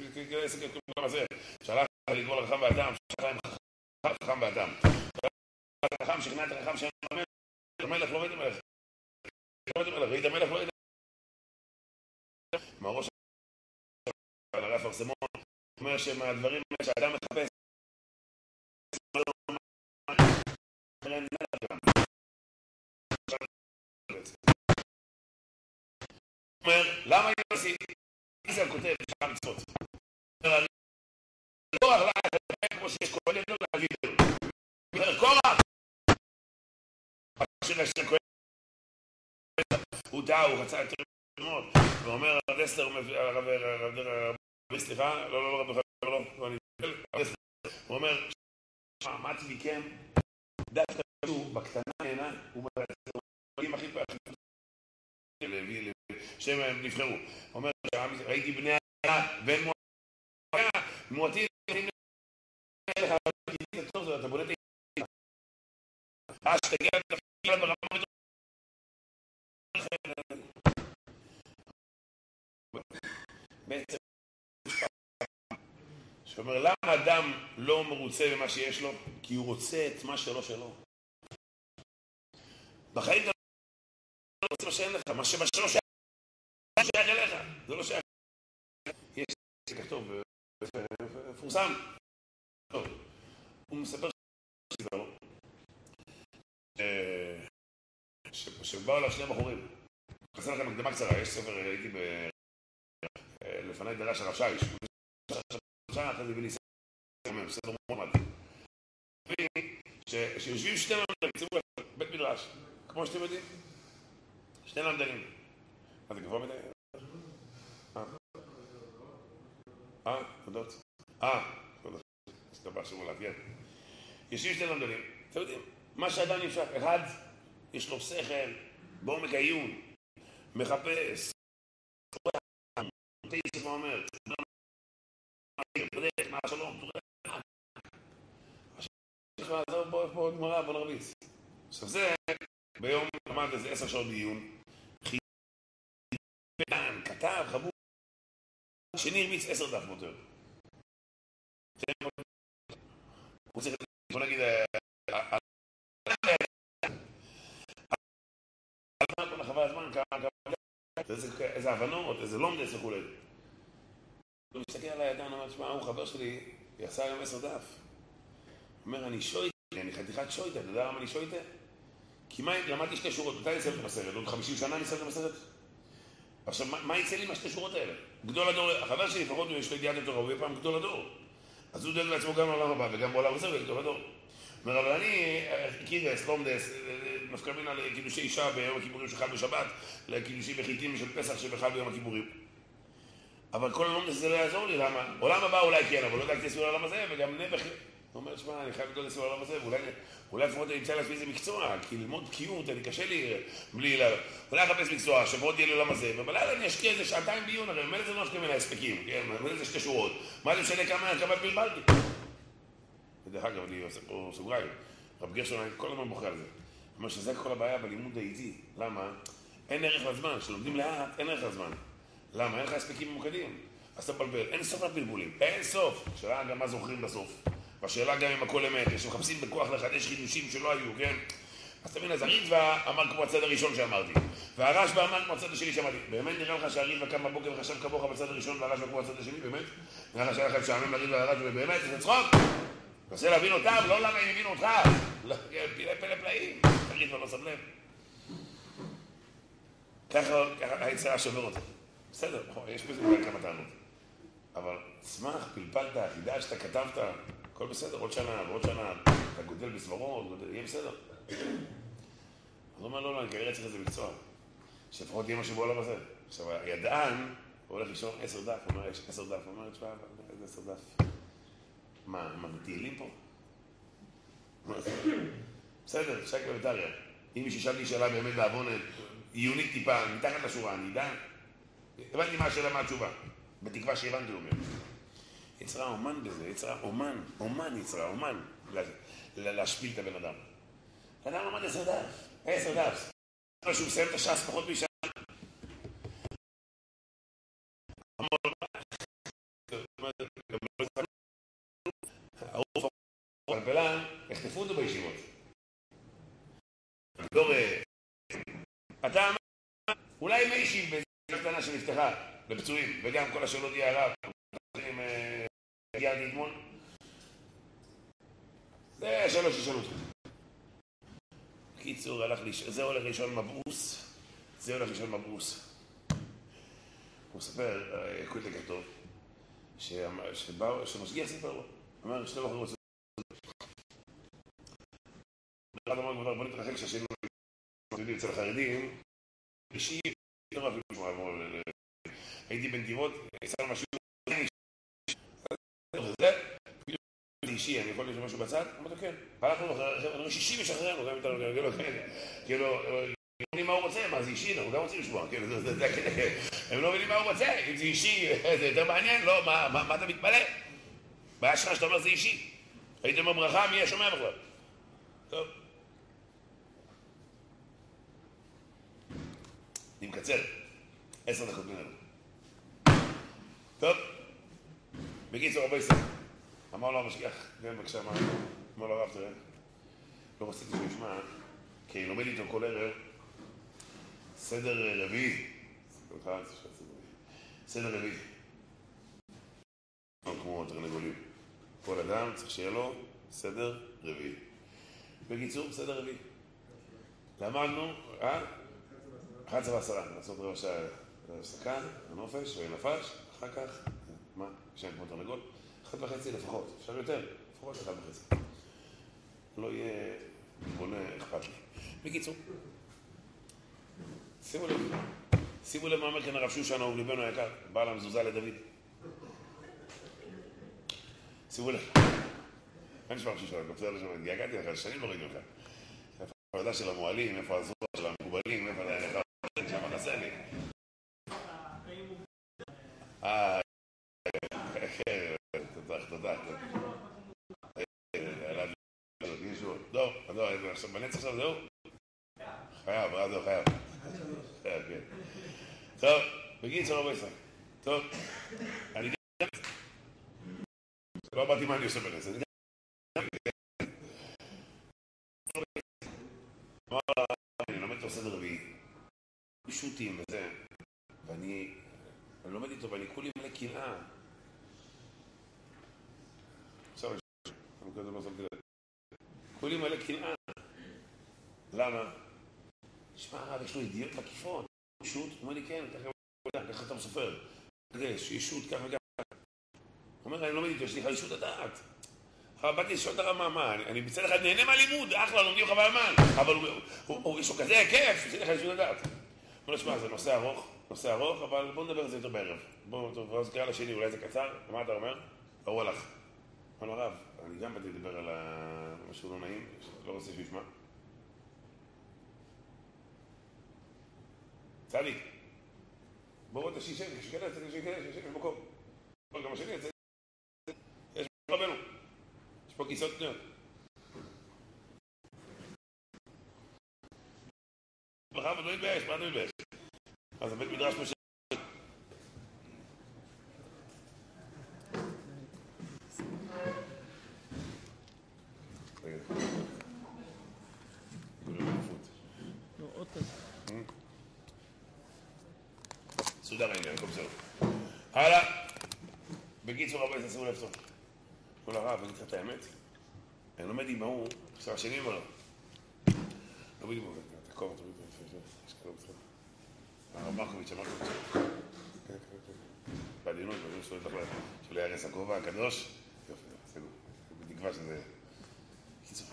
שלח לקרוא לרחם ואדם, שלח להם חכם ואדם. החכם שכנע את החכם שאין המלך, המלך לא ראית המלך. ראית המלך לא ראית המלך. מהראש על הרב פרסמון, אומר שמהדברים שאדם מחפש, אומר, למה יוסי? איזה כותב שם מצוות. לא אכלה את זה כמו שיש כהן לא להגיד לו. אומר, קורח! הוא טעה, הוא רצה יותר מאוד. הוא אומר, דסטר, סליחה, לא, הוא אומר, שמעתי מכם, דווקא הוא בקטנה נהנה, הוא מרצה, הכי פעם. שהם נבחרו. הוא אומר, ראיתי בני היה בן מועטים אתה בונה את הידיעה. שתגיע לתפקיד ברמה בעצם שאומר, למה אדם לא מרוצה במה שיש לו? כי הוא רוצה את מה שלו שלו. בחיים אתה לא רוצה מה שאין לך, מה שלא שייך אליך, זה לא שייך. יש כך טוב, פורסם. הוא מספר שבאו לה שני בחורים. חסר לכם הקדמה קצרה, יש ספר, הייתי לפני דרש הרב שיש. אחרי זה בניסה, ספר מועמד. שיושבים שני למדרים, בית מדרש, כמו שאתם יודעים. שני למדרים. מה זה גבוה מדי? תודות. תודות. הסתבר שמולד, כן. יושבים שני למדרים. אתם יודעים, מה שאדם נמשך, אחד, יש לו שכל, בעומק העיון, מחפש, תייסף מה אומר, בדרך, מה השלום, תורא. עכשיו נעזור פה עוד גמרא, בוא נרביץ. עכשיו זה, ביום למד איזה 10 שעות בעיון, חידן, כתב, חבור, שני הרביץ 10 דף מותר. הוא צריך, בוא נגיד, על לחווה הזמן, איזה הבנות, איזה לומדס וכולי. הוא מסתכל על הידן, אמר, תשמע, הוא חבר שלי, יעשה היום 10 דף. הוא אומר, אני שויטה, אני חתיכת שויטה, אתה יודע למה אני שויטה? כי למדתי 2 שורות, מתי יצא לי את המסרת? עוד 50 שנה אני אצא לי את המסרת? עכשיו, מה יצא לי מה2 שורות האלה? גדול הדור, החבר שלי לפחות יש לו ידיעת התורה, הוא יהיה פעם גדול הדור. אז הוא דואג לעצמו גם לעולם הבא וגם בעולם הזה, גדול הדור. אומר, אבל אני, קידס, לומדס, נפקא מינה לקידושי אישה ביום הכיפורים שחל בשבת, לקידושי בחיתים של פסח שבחל ביום הכיפורים. אבל כל הלומדס זה לא יעזור לי, למה? עולם הבא אולי כן, אבל לא יודע כתסו לעולם הזה, וגם נבח... הוא אומר, שמע, אני חייב לדעת לעולם הזה, ואולי לפחות אני אמצא לעצמי איזה מקצוע, כי ללמוד בקיאות, אני קשה לי בלי... אולי אחפש מקצוע, שברות יהיה לעולם הזה, ובלילה אני אשקיע איזה 2 בעיון, הרי ממילא זה לא נפקא מן ההספקים, כן? ממילא זה 2 שורות. מה זה משנה כמה בלבלתי? ודרך אגב, אני עושה פה סוגריים. רב גרשון, אני כל הזמן בוחר על זה. הוא אומר שזה כל הבעיה בלימוד האיטי. למה? אין ערך לזמן. כשלומדים לאט, אין ערך לזמן. למה? אין לך הספקים ממוקדים. אז אתה מבלבל. אין סוף לבלבולים. אין סוף. השאלה גם מה זוכרים בסוף. והשאלה גם אם הכל אמת. שמחפשים בכוח לחדש חידושים שלא היו, כן? אז תבין, אז הריטב"א אמר כמו הצד הראשון שאמרתי, והרשב"א אמר כמו הצד השני שאמרתי. באמת נראה לך שהריטב"א קם בבוקר וחשב כמוך בצד הראשון והרשב"א כמו הצד השני? באמת? נראה לך שהיה לך משעמם לריטב"א והרשב"א? באמת? זה צחוק? תנסה להבין אותם, לא למה הם הבינו אותך. פלא פלאים, הריטב"א לא שם לב. ככה היצרה שובר אותו. בסדר, יש בזה כמה טענות. אבל צמח, פלפלת, חידשת, כתבת, הכל בסדר, עוד שנה, ועוד שנה, אתה גודל בסברות, יהיה בסדר. אז הוא אומר, לא, אני כנראה צריך איזה מקצוע, שלפחות יהיה משהו בעולם הזה. עכשיו, הידען הולך לישון 10 דף, הוא אומר, יש 10 דף, הוא אומר, תשמע, איזה 10 דף. מה, תהילים פה? בסדר, שק בביתריה. אם מישהו שאל לי שאלה באמת בעוון עיונית טיפה, מתחת לשורה, אני אדע. הבנתי מה השאלה, מה התשובה. בתקווה שהבנתי, הוא אומר. יצרה אומן בזה, יצרה אומן יצרה, אומן, להשפיל את הבן אדם. אדם אומן 10 דף, 10 דף. שהוא מסיים את הש"ס פחות משעה. הרוב הפלפלן, החטפו אותו בישיבות. לא ראה. אתה אמר, אולי מיישיב באיזו קטנה שנפתחה לפצועים, וגם כל השאלות יהיה הרב. גיירתי אתמול. זה השאלות ששאלו אותך. קיצור, זה הולך לישון מבעוס, זה הולך לישון מבעוס. הוא מספר, קוטלק הטוב, שמשגיח סיפר לו. אמר, שתי בחורות רוצות. אחד אמר, בוא נתרחק שהשני לא אצל החרדים, אישי, לא אפילו לשמוע, הייתי בנתיבות, יצא משהו, זה אישי, אני יכול לשמוע משהו בצד? אמרתי, כן. הלכנו אחרי, שישי משחררנו, גם איתנו, כאילו, לא מבינים מה הוא רוצה, מה זה אישי, אנחנו גם רוצים לשמוע, הם לא מבינים מה הוא רוצה, אם זה אישי, זה יותר מעניין, לא, מה אתה מתפלא? בעיה שלך שאתה אומר זה אישי. הייתי אומר ברכה, מי השומע בכלל? טוב. אני מקצר, 10 דקות ממנו. טוב, בקיצור רבי ישראל, אמר לו המשגיח, כן בבקשה, אמר לו הרב, תראה, לא רציתי שהוא ישמע, כי אני לומד איתו כל ערב סדר רביעי, סדר רביעי, כמו תרנגולים, כל אדם צריך שיהיה לו סדר רביעי. בקיצור, סדר רביעי. למדנו, 11:10, לעשות רבע שעה הפסקה, הנופש, ונפש, אחר כך, מה? ישן כמו תרנגול, 1.5 לפחות, אפשר יותר, לפחות 1.5. לא יהיה בונה אכפת לי. בקיצור, שימו לב מה אומר כאן הרב שושן, אהוב ליבנו היקר, בעל המזוזה לדוד. שימו לב. אין נשמע שושן, אני רוצה לשמוע, התגעגעתי לך, שנים לא ראיתי לך. איפה העבודה של המועלים, איפה הזרוע של המקובלים, איפה שם חסר לי. תודה. לא, עכשיו בנץ עכשיו זהו? חייב, זהו חייב. כן. טוב, בקיצור רבי ישראל. טוב, אני גם... לא באתי מה אני עושה בנץ, אני גם... אני לומד אותו סדר רביעי. שוטים וזה. ואני לומד איתו ואני כולי מלא קנאה. עכשיו אני קודם לא שמתי לב. כולי מלא קנאה. למה? תשמע הרב, יש לו ידיעות מקיפות. שוט? הוא אומר לי כן, ככה אתה מסופר. יש שוט ככה וגם. הוא אומר, אני לומד איתו, יש לי חלישות הדעת. אבל באתי לשאול את הרב מה, אני מצד אחד נהנה מהלימוד, אחלה, לומדים חבל הזמן. אבל יש לו כזה כיף, יש לי חלישות הדעת. הוא אומר, שמע, זה נושא ארוך, אבל בואו נדבר על זה יותר בערב. בואו נזכר על השני, אולי זה קצר. מה אתה אומר? הוא הלך. אמר לו, הרב, אני גם באתי לדבר על משהו לא נעים, לא רוצה שישמע. צדיק, בואו תשישן, שכנס, במקום. גם השני, יש רבנו, יש פה כיסאות פניות. בחר ולא יתבייש, מה אתה מתבייש? אז הבית מדרש משל... רגע. סודר העניין, הכל בסדר. הלאה. בקיצור, רבי תעשו לב טוב. כל הרב, אני אגיד לך את האמת. אני לומד עם ההוא, עכשיו השני אומר לו. לא בדיוק, תקום, תוריד, יש כאלה בסדר. הרב מרקוביץ', בעדינות, שלא ירס הכובע הקדוש. יופי, סגור. בתקווה שזה... קיצור.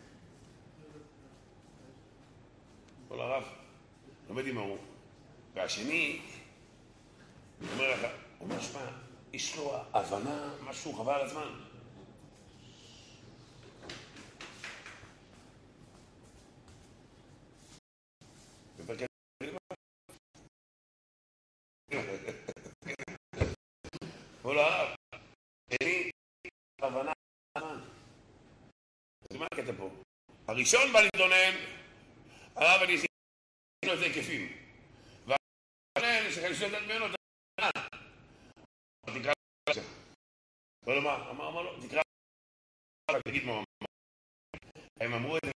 כל הרב, לומד עם ההוא. והשני, הוא אומר לך, הוא אומר, שמע, יש לו הבנה, משהו חבל על הזמן. הוא לא הרב, אין הבנה על הזמן. אז מה הקטע פה? הראשון בא להתלונן, הרב אני יש לו את זה היקפים. והשני שחלישו את זה ממנו, תקרא לו. לא למה, אמר לו, תקרא לו, תגיד מה הוא אמר. הם אמרו את זה.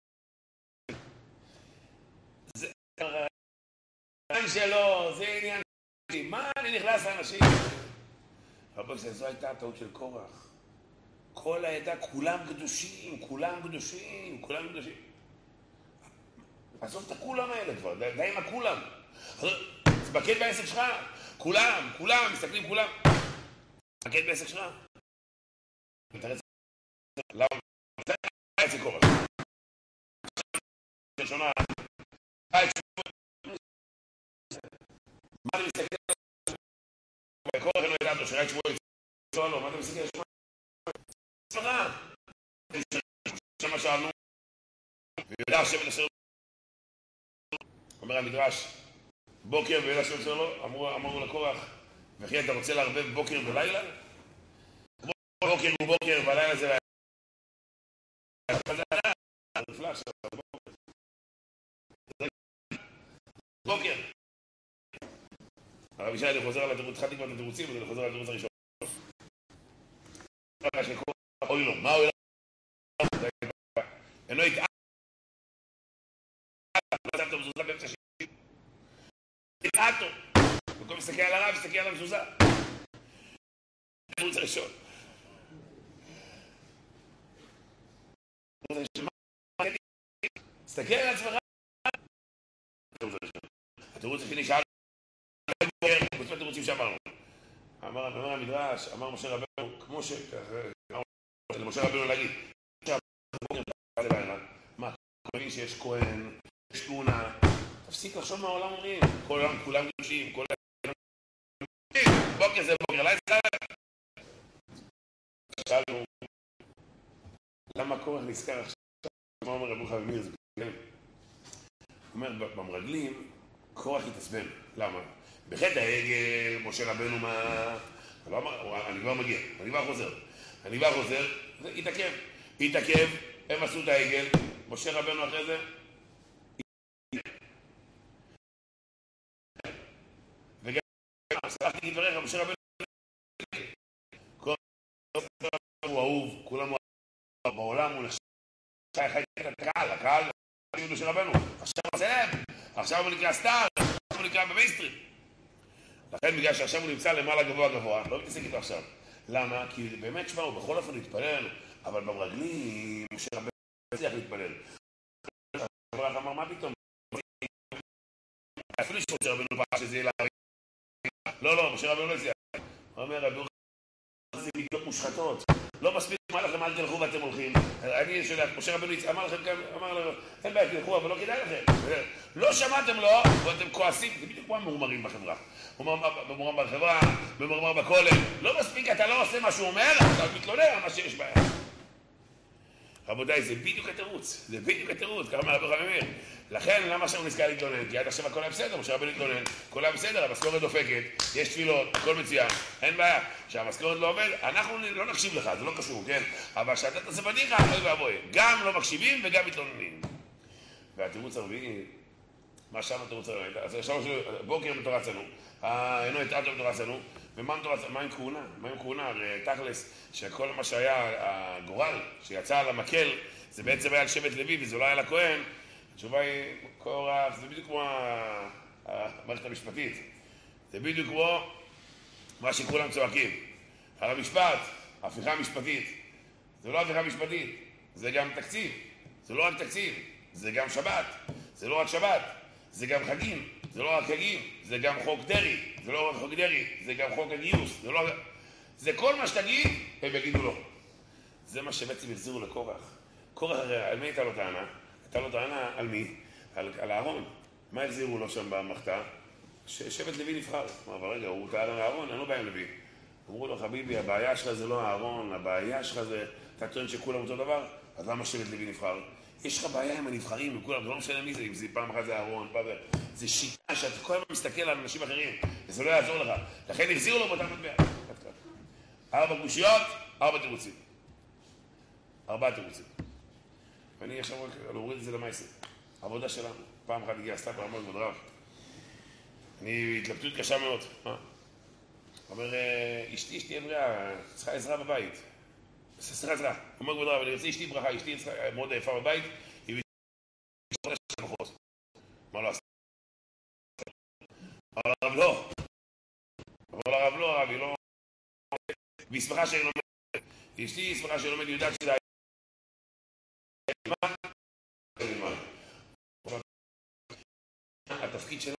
זה העניין שלו, זה עניין שלי. מה אני נכנס לאנשים? רבו, זו הייתה הטעות של קורח. כל העדה, כולם קדושים, כולם קדושים, כולם קדושים. עזוב את הכולם האלה כבר, די עם הכולם. תתמקד בעסק שלך, כולם, מסתכלים כולם. תתמקד בעסק שלך. למה? זה העסק קורח. שונה. מה אתה מסתכל על קורח אינו ידעת לו, שראית שבוע יצוע לו, מה אתה מסתכל על שמוע? ספרה. שמה שאלנו, ויודע השם אשר אומר המדרש, בוקר ויודע השם אשר לו, אמרו לקורח, וכי אתה רוצה להרבב בוקר ולילה? בוקר הוא בוקר ולילה זה לילה. בוקר. הרב ישי, אני חוזר על התירוץ, התחלתי כבר את התירוצים, אז אני חוזר על התירוץ הראשון. אוי לו, מה אוי לו? אינו יתאר. לא שמת מזוזה באמצע שישים. יתארתו. במקום מסתכל על הרב, מסתכל על המזוזה. התירוץ הראשון. תסתכל על עצמך. התירוץ השני שאל חוץ מהתירוצים שאמרנו. אמר המדרש, אמר משה רבנו, כמו למשה רבנו להגיד, מה, אתה מבין שיש כהן, יש כהונה, תפסיק לחשוב מה העולם אומרים, כל העולם, כולם קדושים, כל העולם, בוקר זה בוקר, לילה זה שאלנו, למה כהן נזכר עכשיו, מה אומר רבו חבימיר, זה בגלל? הוא אומר, במרגלים, כוח התעצבן, למה? בחטא העגל, משה רבנו מה... אני כבר מגיע, אני כבר חוזר, זה התעכב, הם עשו את העגל, משה רבנו אחרי זה, וגם, סלחתי דבריך, משה רבנו, כל הוא אהוב, כולם הוא אהוב, בעולם הוא נחשב, הקהל, משה רבנו, עכשיו הוא סלב, עכשיו הוא נקרא סטאר, עכשיו הוא נקרא במייסטרים. לכן בגלל שעכשיו הוא נמצא למעלה גבוה, לא מתעסק איתו עכשיו. למה? כי באמת שמע, הוא בכל אופן להתפלל, אבל במרגלים, משה רבנו לא הצליח להתפלל. הוא אמר, מה פתאום? אפילו שמשה רבנו פעם שזה יהיה להריג. לא, משה רבנו לא הצליח. הוא אומר, רבנו זה בדיוק מושחתות. לא מספיק, אמר לכם, אל תלכו ואתם הולכים. אני שולח, משה רבנו אמר לכם, אמר לכם, אין בעיה, תלכו, אבל לא כדאי לכם. לא שמעתם לו, ואתם כועסים, זה בדיוק כמו המורמרים בחברה. במורמר בחברה, במורמר בכולל. לא מספיק, אתה לא עושה מה שהוא אומר, אתה מתלונן על מה שיש בעיה. רבותיי, זה בדיוק התירוץ, ככה אומר רבי חבימיר. לכן, למה שהוא נזכר להתלונן? כי עד עכשיו הכל היה בסדר, משה רבנו להתלונן, הכל היה בסדר, המשכורת דופקת, יש תפילות, הכל מצוין, אין בעיה. כשהמשכורת לא עובד, אנחנו לא נקשיב לך, זה לא קשור, כן? אבל כשאתה תעשה בדיחה, אוי ואבוי, גם לא מקשיבים וגם מתלוננים. והתירוץ הרביעי, מה שם התירוץ הרביעי? אז עכשיו בוקר מתורצנו, אינו התעד מתורצנו, ומה עם כהונה? מה עם כהונה? תכלס, שכל מה שהיה הגורל, שיצא על המקל, זה בעצם היה על שבט לוי, וזה לא היה לכהן. התשובה היא, קורח זה בדיוק כמו המערכת המשפטית. זה בדיוק כמו מה שכולם צועקים. על המשפט, הפיכה משפטית. זה לא הפיכה משפטית, זה גם תקציב. זה לא רק תקציב, זה גם שבת. זה לא רק שבת, זה גם חגים. זה לא רק חגים, זה גם חוק דרי. זה לא רק חוק דרי, זה גם חוק הגיוס. זה כל מה שתגיד, הם יגידו לא. זה מה שבעצם החזירו לקורח. קורח הרי, על מי הייתה לו טענה? הייתה לו טענה על מי? על הארון. מה החזירו לו שם במחתה? ששבט לוי נבחר. אבל רגע, הוא טען על הארון, אין לו בעיה עם לוי. אמרו לו, חביבי, הבעיה שלך זה לא הארון, הבעיה שלך זה... אתה טוען שכולם אותו דבר? אז למה שבט לוי נבחר? יש לך בעיה עם הנבחרים, עם כולם, זה לא משנה מי זה, אם זה פעם אחת זה הארון, פעם זה... זה שיטה שאתה כל הזמן מסתכל על אנשים אחרים, וזה לא יעזור לך. לכן החזירו לו באותה מטבע. 4 קושיות, 4 תירוצים. 4 תירוצים. ואני עכשיו להוריד את זה למעשה. העבודה שלנו, פעם אחת הגיעה סתם ברמות מאוד רב. אני התלבטות קשה מאוד. אומר, אשתי אמרה, צריכה עזרה בבית. צריכה עזרה. אומר כבוד רב, אני רוצה אשתי ברכה, אשתי מאוד יפה בבית, היא מתחילה של מחוז. מה לא עשה? אבל הרב לא. אבל הרב לא, הרב, היא לא... והיא שמחה שהיא לומדת. אשתי שמחה שהיא לומדת, היא יודעת שזה... התפקיד שלה...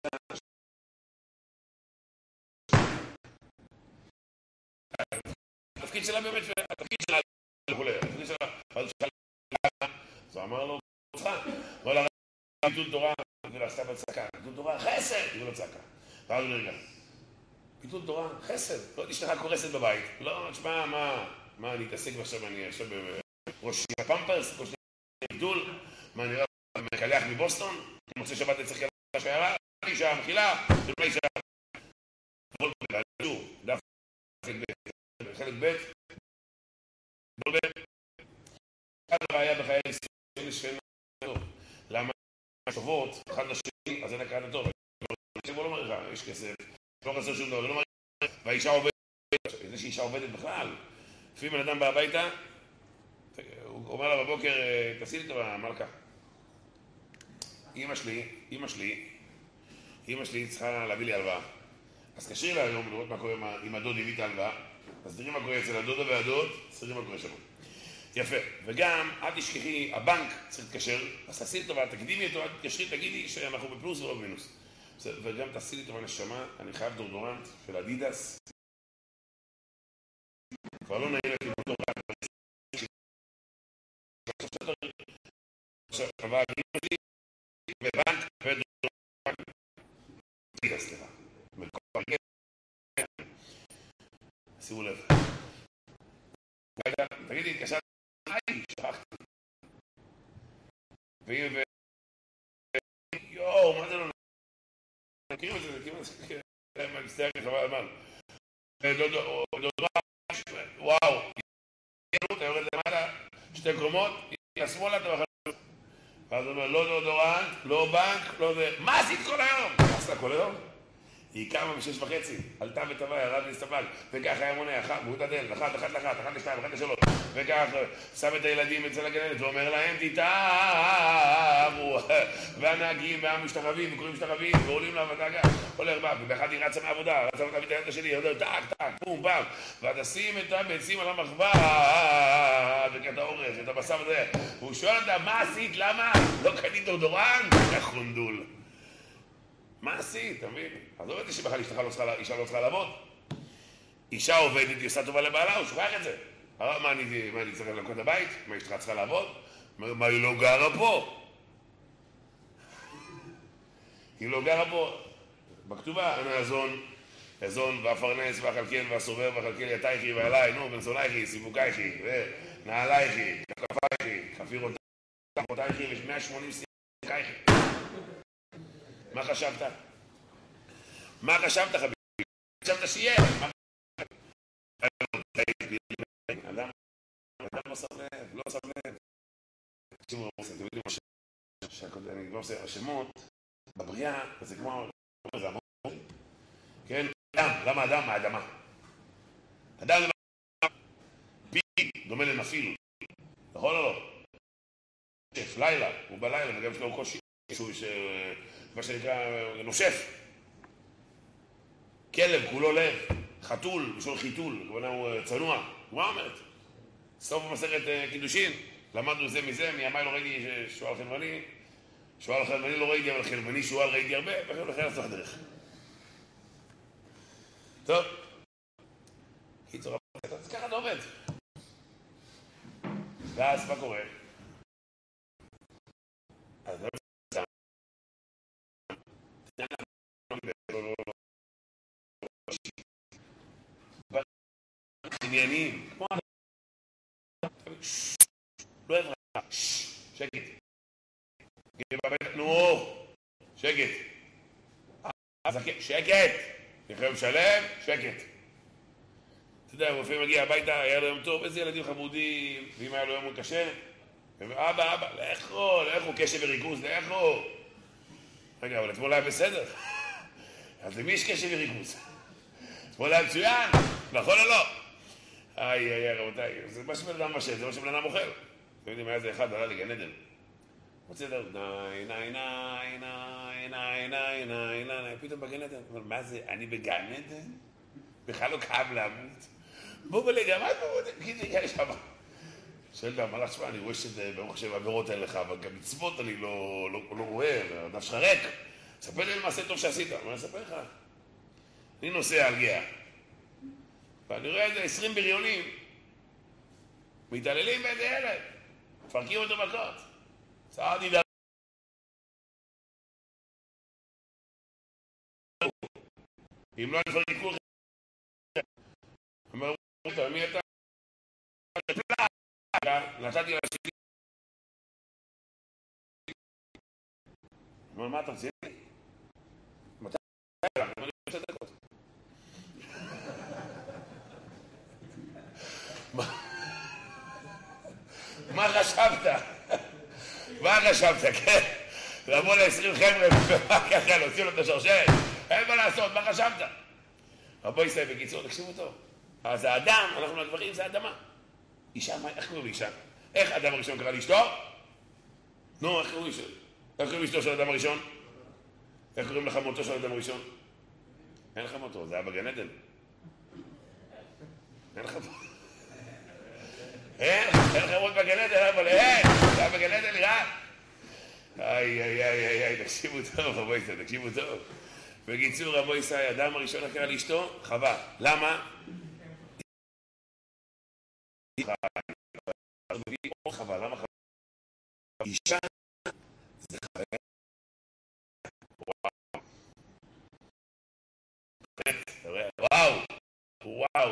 התפקיד שלה באמת, התפקיד שלה וכולי, התפקיד שלה, אז הוא אמר לו, אמר לה, ביטול תורה, ולא עשתה בצעקה, ביטול תורה, חסד, ולא צעקה. ואז הוא נרגע, ביטול תורה, חסד, לא תשתך קורסת בבית, לא, תשמע, מה אני אתעסק ועכשיו אני עכשיו בראש הפמפרס, ראש ביטול, מה נראה, מקלח מבוסטון, מוצא שבת אני צריך קלח השיירה, אישה המחילה, ולא אישה, כל פעם, דף, חלק ב' ב' אחד הבעיה בחיי ישראל שאין טוב. למה טובות, אחד לשני, אז אין הקראת הטוב. הוא לא אומר לך, יש כסף, לא חסר שום דבר, זה לא אומר לך, והאישה עובדת, זה שאישה עובדת בכלל. לפעמים בן אדם בא הביתה, הוא אומר לה בבוקר, תעשי לי טובה, מלכה. אמא שלי צריכה להביא לי הלוואה. אז קשרי לה היום לראות מה קורה עם הדוד הביא את ההלוואה. אז תראי מה קורה אצל הדודה והדוד, תראי מה קורה שם. יפה. וגם, אל תשכחי, הבנק צריך להתקשר, אז תעשי לי טובה, תקדימי אותו, אל תתקשרי, תגידי שאנחנו בפלוס ולא במינוס. וגם תעשי לי טובה נשמה, אני חייב דורדורנט של אדידס. כבר לא נעים לי דורדורנט. עכשיו, חווה אגימה שלי, בבנק ודורדורנט. אדידס, סליחה. שימו לב. תגידי, התקשרתי, שכחתי. יואו, מה זה לא... מכירים את זה, אני מצטער לי, חבל הזמן. וואו, אתה יורד למטה, 2 קומות, לשמאלה אתה בחלום. ואז הוא אומר, לא דורדורנט, לא בנק, לא זה... מה עשית כל היום? מה עשתה כל היום? היא קמה ב6:30, עלתה וטבעה, ירד להסתפק, וככה היה מונה, מהות הדלת, 1, 2, 1, 3, וככה שם את הילדים אצל הגננת, ואומר להם, תתארו, והנהגים והמשתחווים, וקוראים משתחווים, ועולים לעבודה, הולך בה, ובאחד היא רצה מהעבודה, רצה להביא את הילדה שלי, טק, פום, פעם, ותשים את הביצים על המחווה, וכת האורז, את הבשר הזה, והוא שואל אותה, מה עשית, למה? לא קנית דורדורנט? חונדול. מה עשית, אתה מבין? אז לא יודעת שבכלל אישה לא צריכה לעבוד. אישה עובדת, היא עושה טובה לבעלה, הוא שוכח את זה. מה אני צריך לנקות את הבית? מה אשתך צריכה לעבוד? מה היא לא גרה פה? היא לא גרה פה. בכתובה, אני הזון והפרנס והחלקל והסובב והחלקל יתייכי ועליי, נו, בן זונייכי, סיבוקייכי, ונעלייכי, כפייכי, חפירותייכי ו180 סיבוקייכי. מה חשבת? מה חשבת, חביבי? חשבת שיהיה? אדם לא שם לב, לא שם לב. תקשיבו, אתם יודעים מה אני כבר עושה, השמות בבריאה, זה כמו... זה המון, כן? למה אדם? מהאדמה. אדם זה מהאדמה. פי דומה לנפיל. נכון או לא? לילה, הוא בלילה, וגם יש לו קושי. משהו מה שנקרא נושף. כלב, כולו לב, חתול, בשביל חיתול, כמובן הוא צנוע. מה אומרת? סוף המסכת קידושין, למדנו זה מזה, מימי לא ראיתי שואל חלבני, שואל חלבני לא ראיתי, אבל חלבני שואל ראיתי הרבה, וכן לכן לצלח דרך. טוב. קיצור, אז ככה זה עובד. ואז מה קורה? אז זה עניינים, כמו לא אוהב רע, שקט. נו, שקט. שקט. יכולים לשלם, שקט. אתה יודע, רופא מגיע הביתה, היה לו יום טוב, איזה ילדים חמודים, ואם היה לו יום קשה, אבא, לכו, קשב וריכוז, לכו. רגע, אבל אתמול היה בסדר. אז למי יש קשב וריכוז? אתמול היה מצוין, נכון או לא? רבותיי, זה מה שבן אדם משל, זה מה שבן אדם אוכל. אתם יודעים, היה זה אחד, עלה לגן עדן. רוצה לדעת, ניי, פתאום בגן עדן. אבל מה זה, אני בגן עדן? בכלל לא כאב למות. בוא ולגמד, יש שם. שואל לה, מה לך שמה, אני רואה שזה ברוך השם עבירות אין לך, אבל גם מצוות אני לא רואה, הדף שלך ריק. ספר לי למעשה טוב שעשית, מה אני אספר לך? אני נוסע על גאה. ואני רואה איזה 20 בריונים מתעללים באיזה ילד, מפרקים אותו מכות. צעדי דבר. אם לא נפרק כולכם. אמרו אותה, מי אתה? נתתי לשני. אמרו, מה אתה רוצה? מתי? אני רוצה דקות. מה חשבת? מה חשבת, כן? לבוא ל-20 חבר'ה ככה, להוציא לו את השרשרת. אין מה לעשות, מה חשבת? רבו ישראל, בקיצור, תקשיבו טוב. אז האדם, אנחנו הגברים, זה האדמה. אישה, איך קוראים לאישה? איך האדם הראשון קרא לאשתו? נו, איך קוראים לאשתו? איך קוראים לאשתו של האדם הראשון? איך קוראים לחמותו של האדם הראשון? אין לחמותו, זה היה בגן עדן. אין לחמותו. אין חמות בגן עדן, אבל אין! זה היה בגן עדן נראה. תקשיבו טוב, רבו ישראל, תקשיבו טוב. בקיצור, רבו ישראל, האדם הראשון הקרא לאשתו, חווה. למה? חווה, למה חווה? אישה זה חווה. וואו. וואו.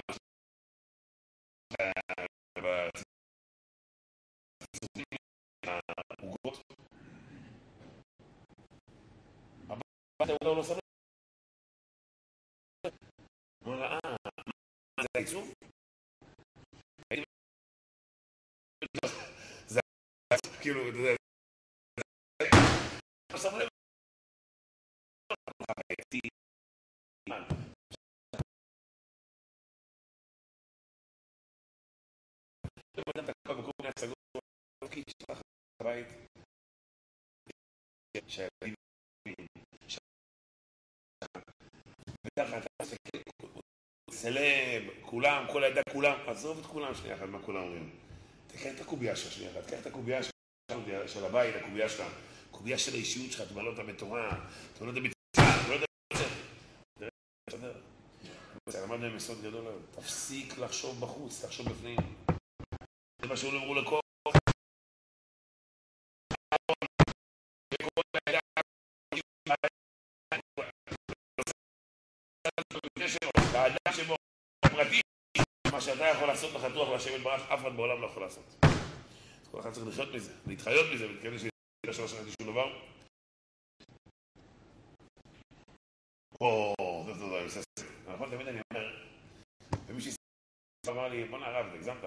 אתה לא סבבה? הוא ראה, זה העיצוב? זה כאילו, זה לא סבבה? אתה כל מקום להשגות תפקיד שלך בבית שהילדים וככה אתה מסתכל סלב, כולם, כל העדה, כולם, עזוב את כולם שנייה אחת, מה כולם אומרים? תקח את הקובייה שלך שנייה אחת, תקח את הקובייה של הבית, הקובייה שלך, הקובייה של האישיות שלך, תמלא אותה בתורה, תמלא אותה בתפילה, תמלא אותה בסדר. למדנו עם יסוד גדול, תפסיק לחשוב בחוץ, תחשוב בפנים. זה מה שהוא אמרו לכל. האדם שבו פרטי, מה שאתה יכול לעשות לחתוך לשבת ברח, אף אחד בעולם לא יכול לעשות. אז כל אחד צריך לחיות מזה, להתחיות מזה, וכאלה שיש לא שכנתי שום דבר. זה תודה, אני עושה סדר. נכון, תמיד אני אומר, ומישהי אמר לי, בוא נערב, אתה הגזמת.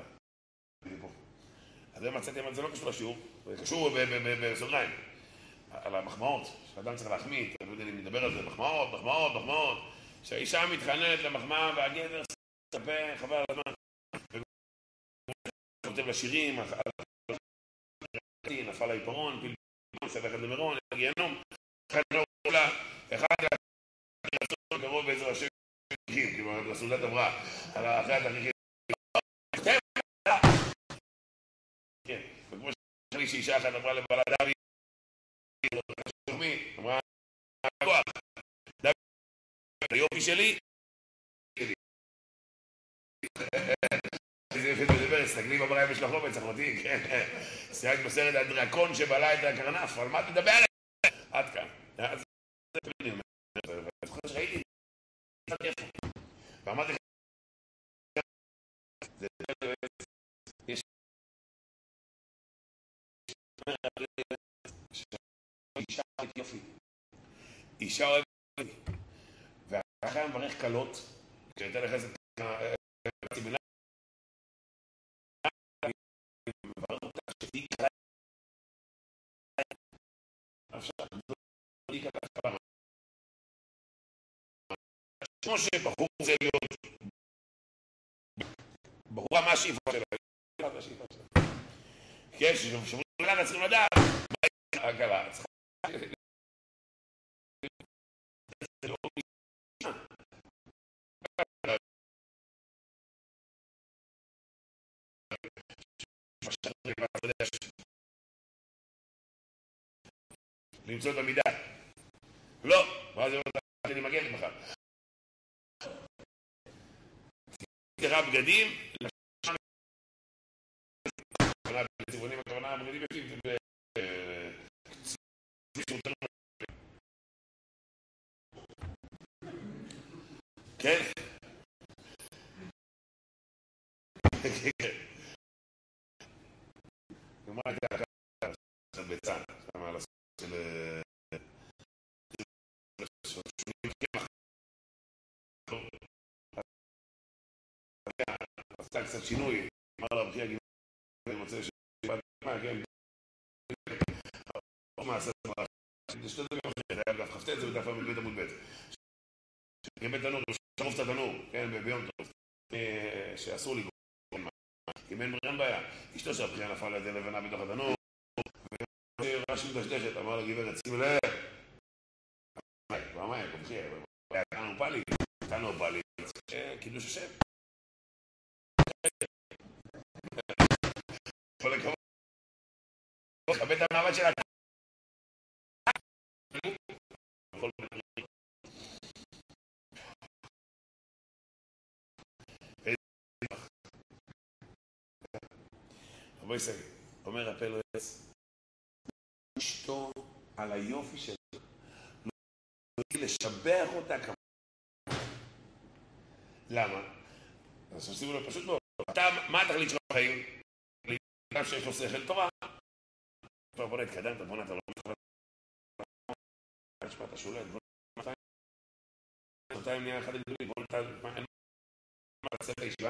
אז זה מצאתי, אבל זה לא קשור לשיעור, זה קשור בסוגריים. על המחמאות, שאדם צריך להחמיא, אתה יודע, אני מדבר על זה, מחמאות. שהאישה מתחננת למחמאה והגבר ספה, חבל על הזמן. כותב לשירים, נפל העיפרון, סבך את למירון, הגיהנום, אחד לא עולה, אחד לעשות קרוב בעזר השם תכריכים, כלומר, לסעודת הבראה, על האחרי התכריכים. כן, וכמו שאני שאישה אחת אמרה לבעלה דוד, אמרה, כוח, דוד, היופי שלי, איזה יפה מדבר, הסתגלי בבריים יש לך לא בצח אותי, כן, סייג בסרט הדרקון שבעלה את הקרנף, על מה את מדברת? עד כאן. אז זה פנינים, אני זוכר שראיתי, ואמרתי לך, יש אישה אוהבת יופי, אישה אוהבת יופי, והחיים מברך קלות, כשהייתה לך איזה ציבילה, מברך אותך שתהי קרה, עכשיו, אני כתב כמה, כמו שבחור זה להיות, בחורה מה השאיפה שלה, כן, ששומרים לך צריכים לדעת, מה היא הקלה, צריכה זה לא משנה. למצוא את המידה. לא, מה זה אומר? אני מגן לך. תראה בגדים, בצבעונים הכוונה הבגדים יפים כן? ומה הייתה הקרה? קצת בצד, שמה על הסוף של שונים קמח עשתה קצת שינוי אמר לה בכי הגימות אני מוצא שבאת מה, כן? מה עשה את המערכת? שתשתות את זה היה אגב חפתה את זה בדף המבית עמוד ב' גבי תנור, שרוף את התנור, כן, ביום טוב שאסור לי אם אין בריאן בעיה, אשתו שהבחייה נפל לידי לבנה בתוך התנור ורשם דשדשת, אמר לה גברת, שימי לב מה, כובחי, תנו פלי, תנו פלי, קידוש השם כל הכבוד חבט את המעמד שלה בואי סגי, אומר הפל רץ אשתו על היופי שלה לא לשבח אותה כמה למה? אז עושים לו פשוט מאוד אתה, מה התכלית של החיים? לאדם שיש לו שכל תורה בוא נתקדם, בוא נתקדם נשמע את השולט מתי נהיה אחד הגדולים בוא נתקדם אין מה לצאת הישיבה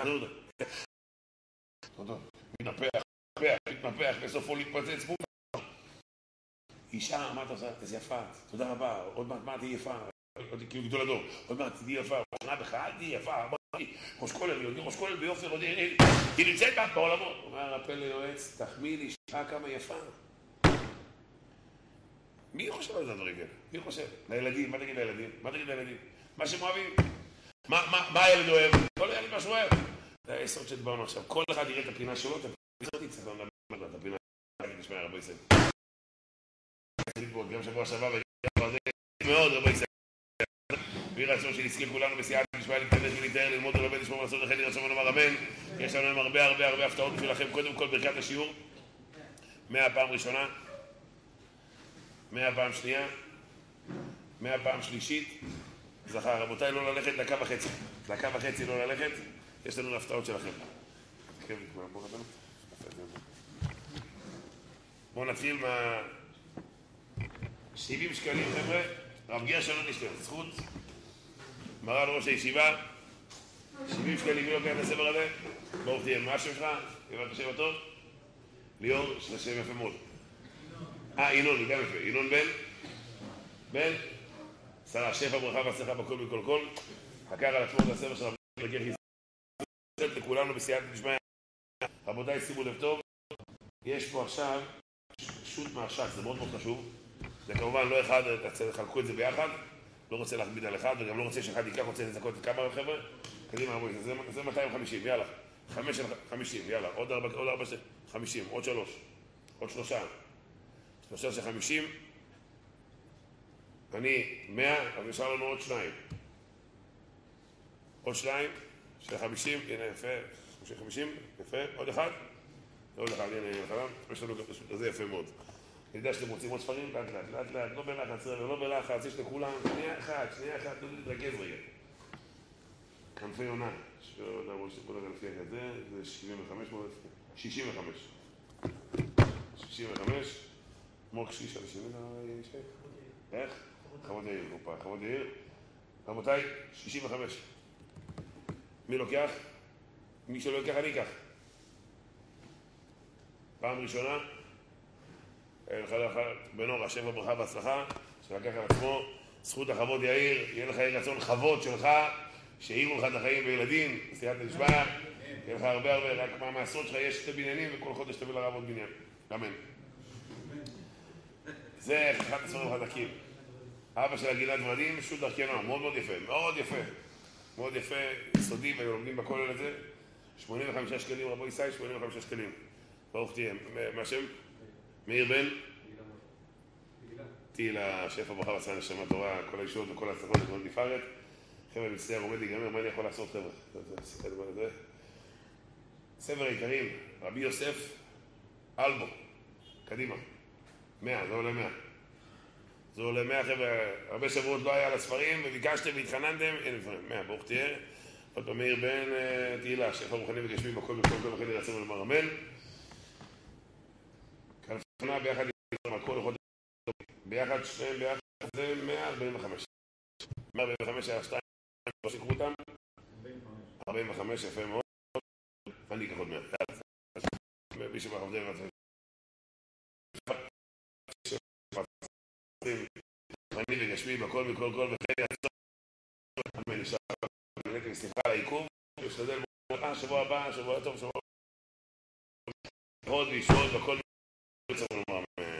מתנפח, בסופו להתפוצץ בו אישה, מה אתה עושה? איזה יפה, תודה רבה, עוד מעט מה תהיה יפה כאילו גדול הדור, עוד מעט תהיה יפה שנה בכלל תהיה יפה, ראש כולל ביופי היא נמצאת בה בעולמות אומר הפל ליועץ, תחמיא לי אישה כמה יפה מי חושב על זה הדברים כאלה? מי חושב? לילדים, מה תגיד לילדים? מה שהם אוהבים מה הילד אוהב? כל הילד מה שהוא אוהב זה היסוד שדברנו עכשיו, כל אחד יראה את הפינה שלו, את הפינה שלו, את הפינה שלו, נשמע רבי ישראל. גם שבוע שעבר וגם מאוד רבי ישראל. ויהי רצון שנזכה כולנו בסייעתא דשמיא להתקדש ולהיטהר ללמוד וללמד לשמוע ולעשות לכן יהי רצון ונאמר אמן. יש לנו היום הרבה הפתעות בשבילכם. קודם כל ברכת השיעור, 100 פעם ראשונה, 100 פעם שנייה, 100 פעם שלישית. זכר, רבותיי, לא ללכת דקה וחצי לא ללכת. יש לנו הפתעות שלכם. בואו נתחיל מה... 70 שקלים, חבר'ה. רב גרשון נשתר, זכות. מרן ראש הישיבה. 70 שקלים, מי לוקח את הספר הזה? ברוך תהיה, מה השם שלך? הבנת השם הטוב? ליאור, של השם יפה מאוד. ינון, גם יפה. ינון בן? שרה, שפע, ברכה והצלחה בכל מכל כל. לקח על עצמו את הספר של רב גרשון. לכולנו בסייעתא דשמיא. רבותיי, שימו לב טוב, יש פה עכשיו שו"ת מהש"ס, זה מאוד מאוד חשוב. זה כמובן לא אחד, תחלקו את זה ביחד. לא רוצה להכביד על אחד, וגם לא רוצה שאחד ייקח, רוצה לזכות את כמה חבר'ה. קדימה, רבוי, זה 250, יאללה. 50, יאללה. עוד 4, 50, עוד 3. עוד 3. 3 של 50. אני 100, אז נשאר לנו עוד 2. עוד 2 של 50, הנה יפה. 50, יפה. עוד אחד. עוד אחד, הנה, חלם. יש לנו גם, זה יפה מאוד. אני יודע שאתם רוצים עוד ספרים, לאט לאט, לא בלחץ, לא בלחץ, יש לכולם, שנייה אחת, תנו לי להתרכז רגע. כנפי עונה, שעוד אמרו שכל רגע לפי כזה, זה 65, 65, כמו קשיש על 70, איך? חמוד יאיר, חמוד יאיר. רבותיי, 65. מי לוקח? מי שלא ייקח, אני אקח. פעם ראשונה, בנור, השם וברכה והצלחה, שלקח על עצמו, זכות החוות יאיר, יהיה לך רצון חוות שלך, שהעירו לך את החיים וילדים, סייעתא דשמיא, יהיה לך הרבה, רק מהמעשרות שלך יש 2 בניינים, וכל חודש תביא לרב עוד בניין. אמן. זה אחד הספרים החזקים. אבא של הגינת ורדים, שו"ת דרכי נועם, מאוד מאוד יפה, מאוד יפה, יסודי, ולומדים בכולל הזה, 85 שקלים, רבו ישי, 85 שקלים. ברוך תהיה, מה השם? מאיר בן? תהילה, שפע ברכה והצלחה נשמה תורה, כל הישועות וכל ההצלחות וכל נפארת. חבר'ה, מצטער, עומד להיגמר, מה אני יכול לעשות, חבר'ה? ספר העיקרים, רבי יוסף אלבו, קדימה, 100, זה עולה 100. זה עולה 100, חבר'ה, הרבה שבועות לא היה על הספרים, וביקשתם והתחננתם, אין לפעמים, 100, ברוך תהיה. עוד פעם, מאיר בן, תהילה, שפע רוחני וגשמי, בכל וכן ירצה ולומר אמן. כנפנה ביחד עם הכל חודש, ביחד שניהם ביחד, זה 145. 145 היה 2, לא שיקרו אותם? 45, יפה מאוד. אני אקח עוד 100. מי שמחבדים את זה. אני וגשמי בכל מכל כל וכן יעצור. אמן, נשאר. סליחה על העיכוב. נשתדל בו. שבוע הבא, שבוע טוב, שבוע. עוד וישועות בכל מכל.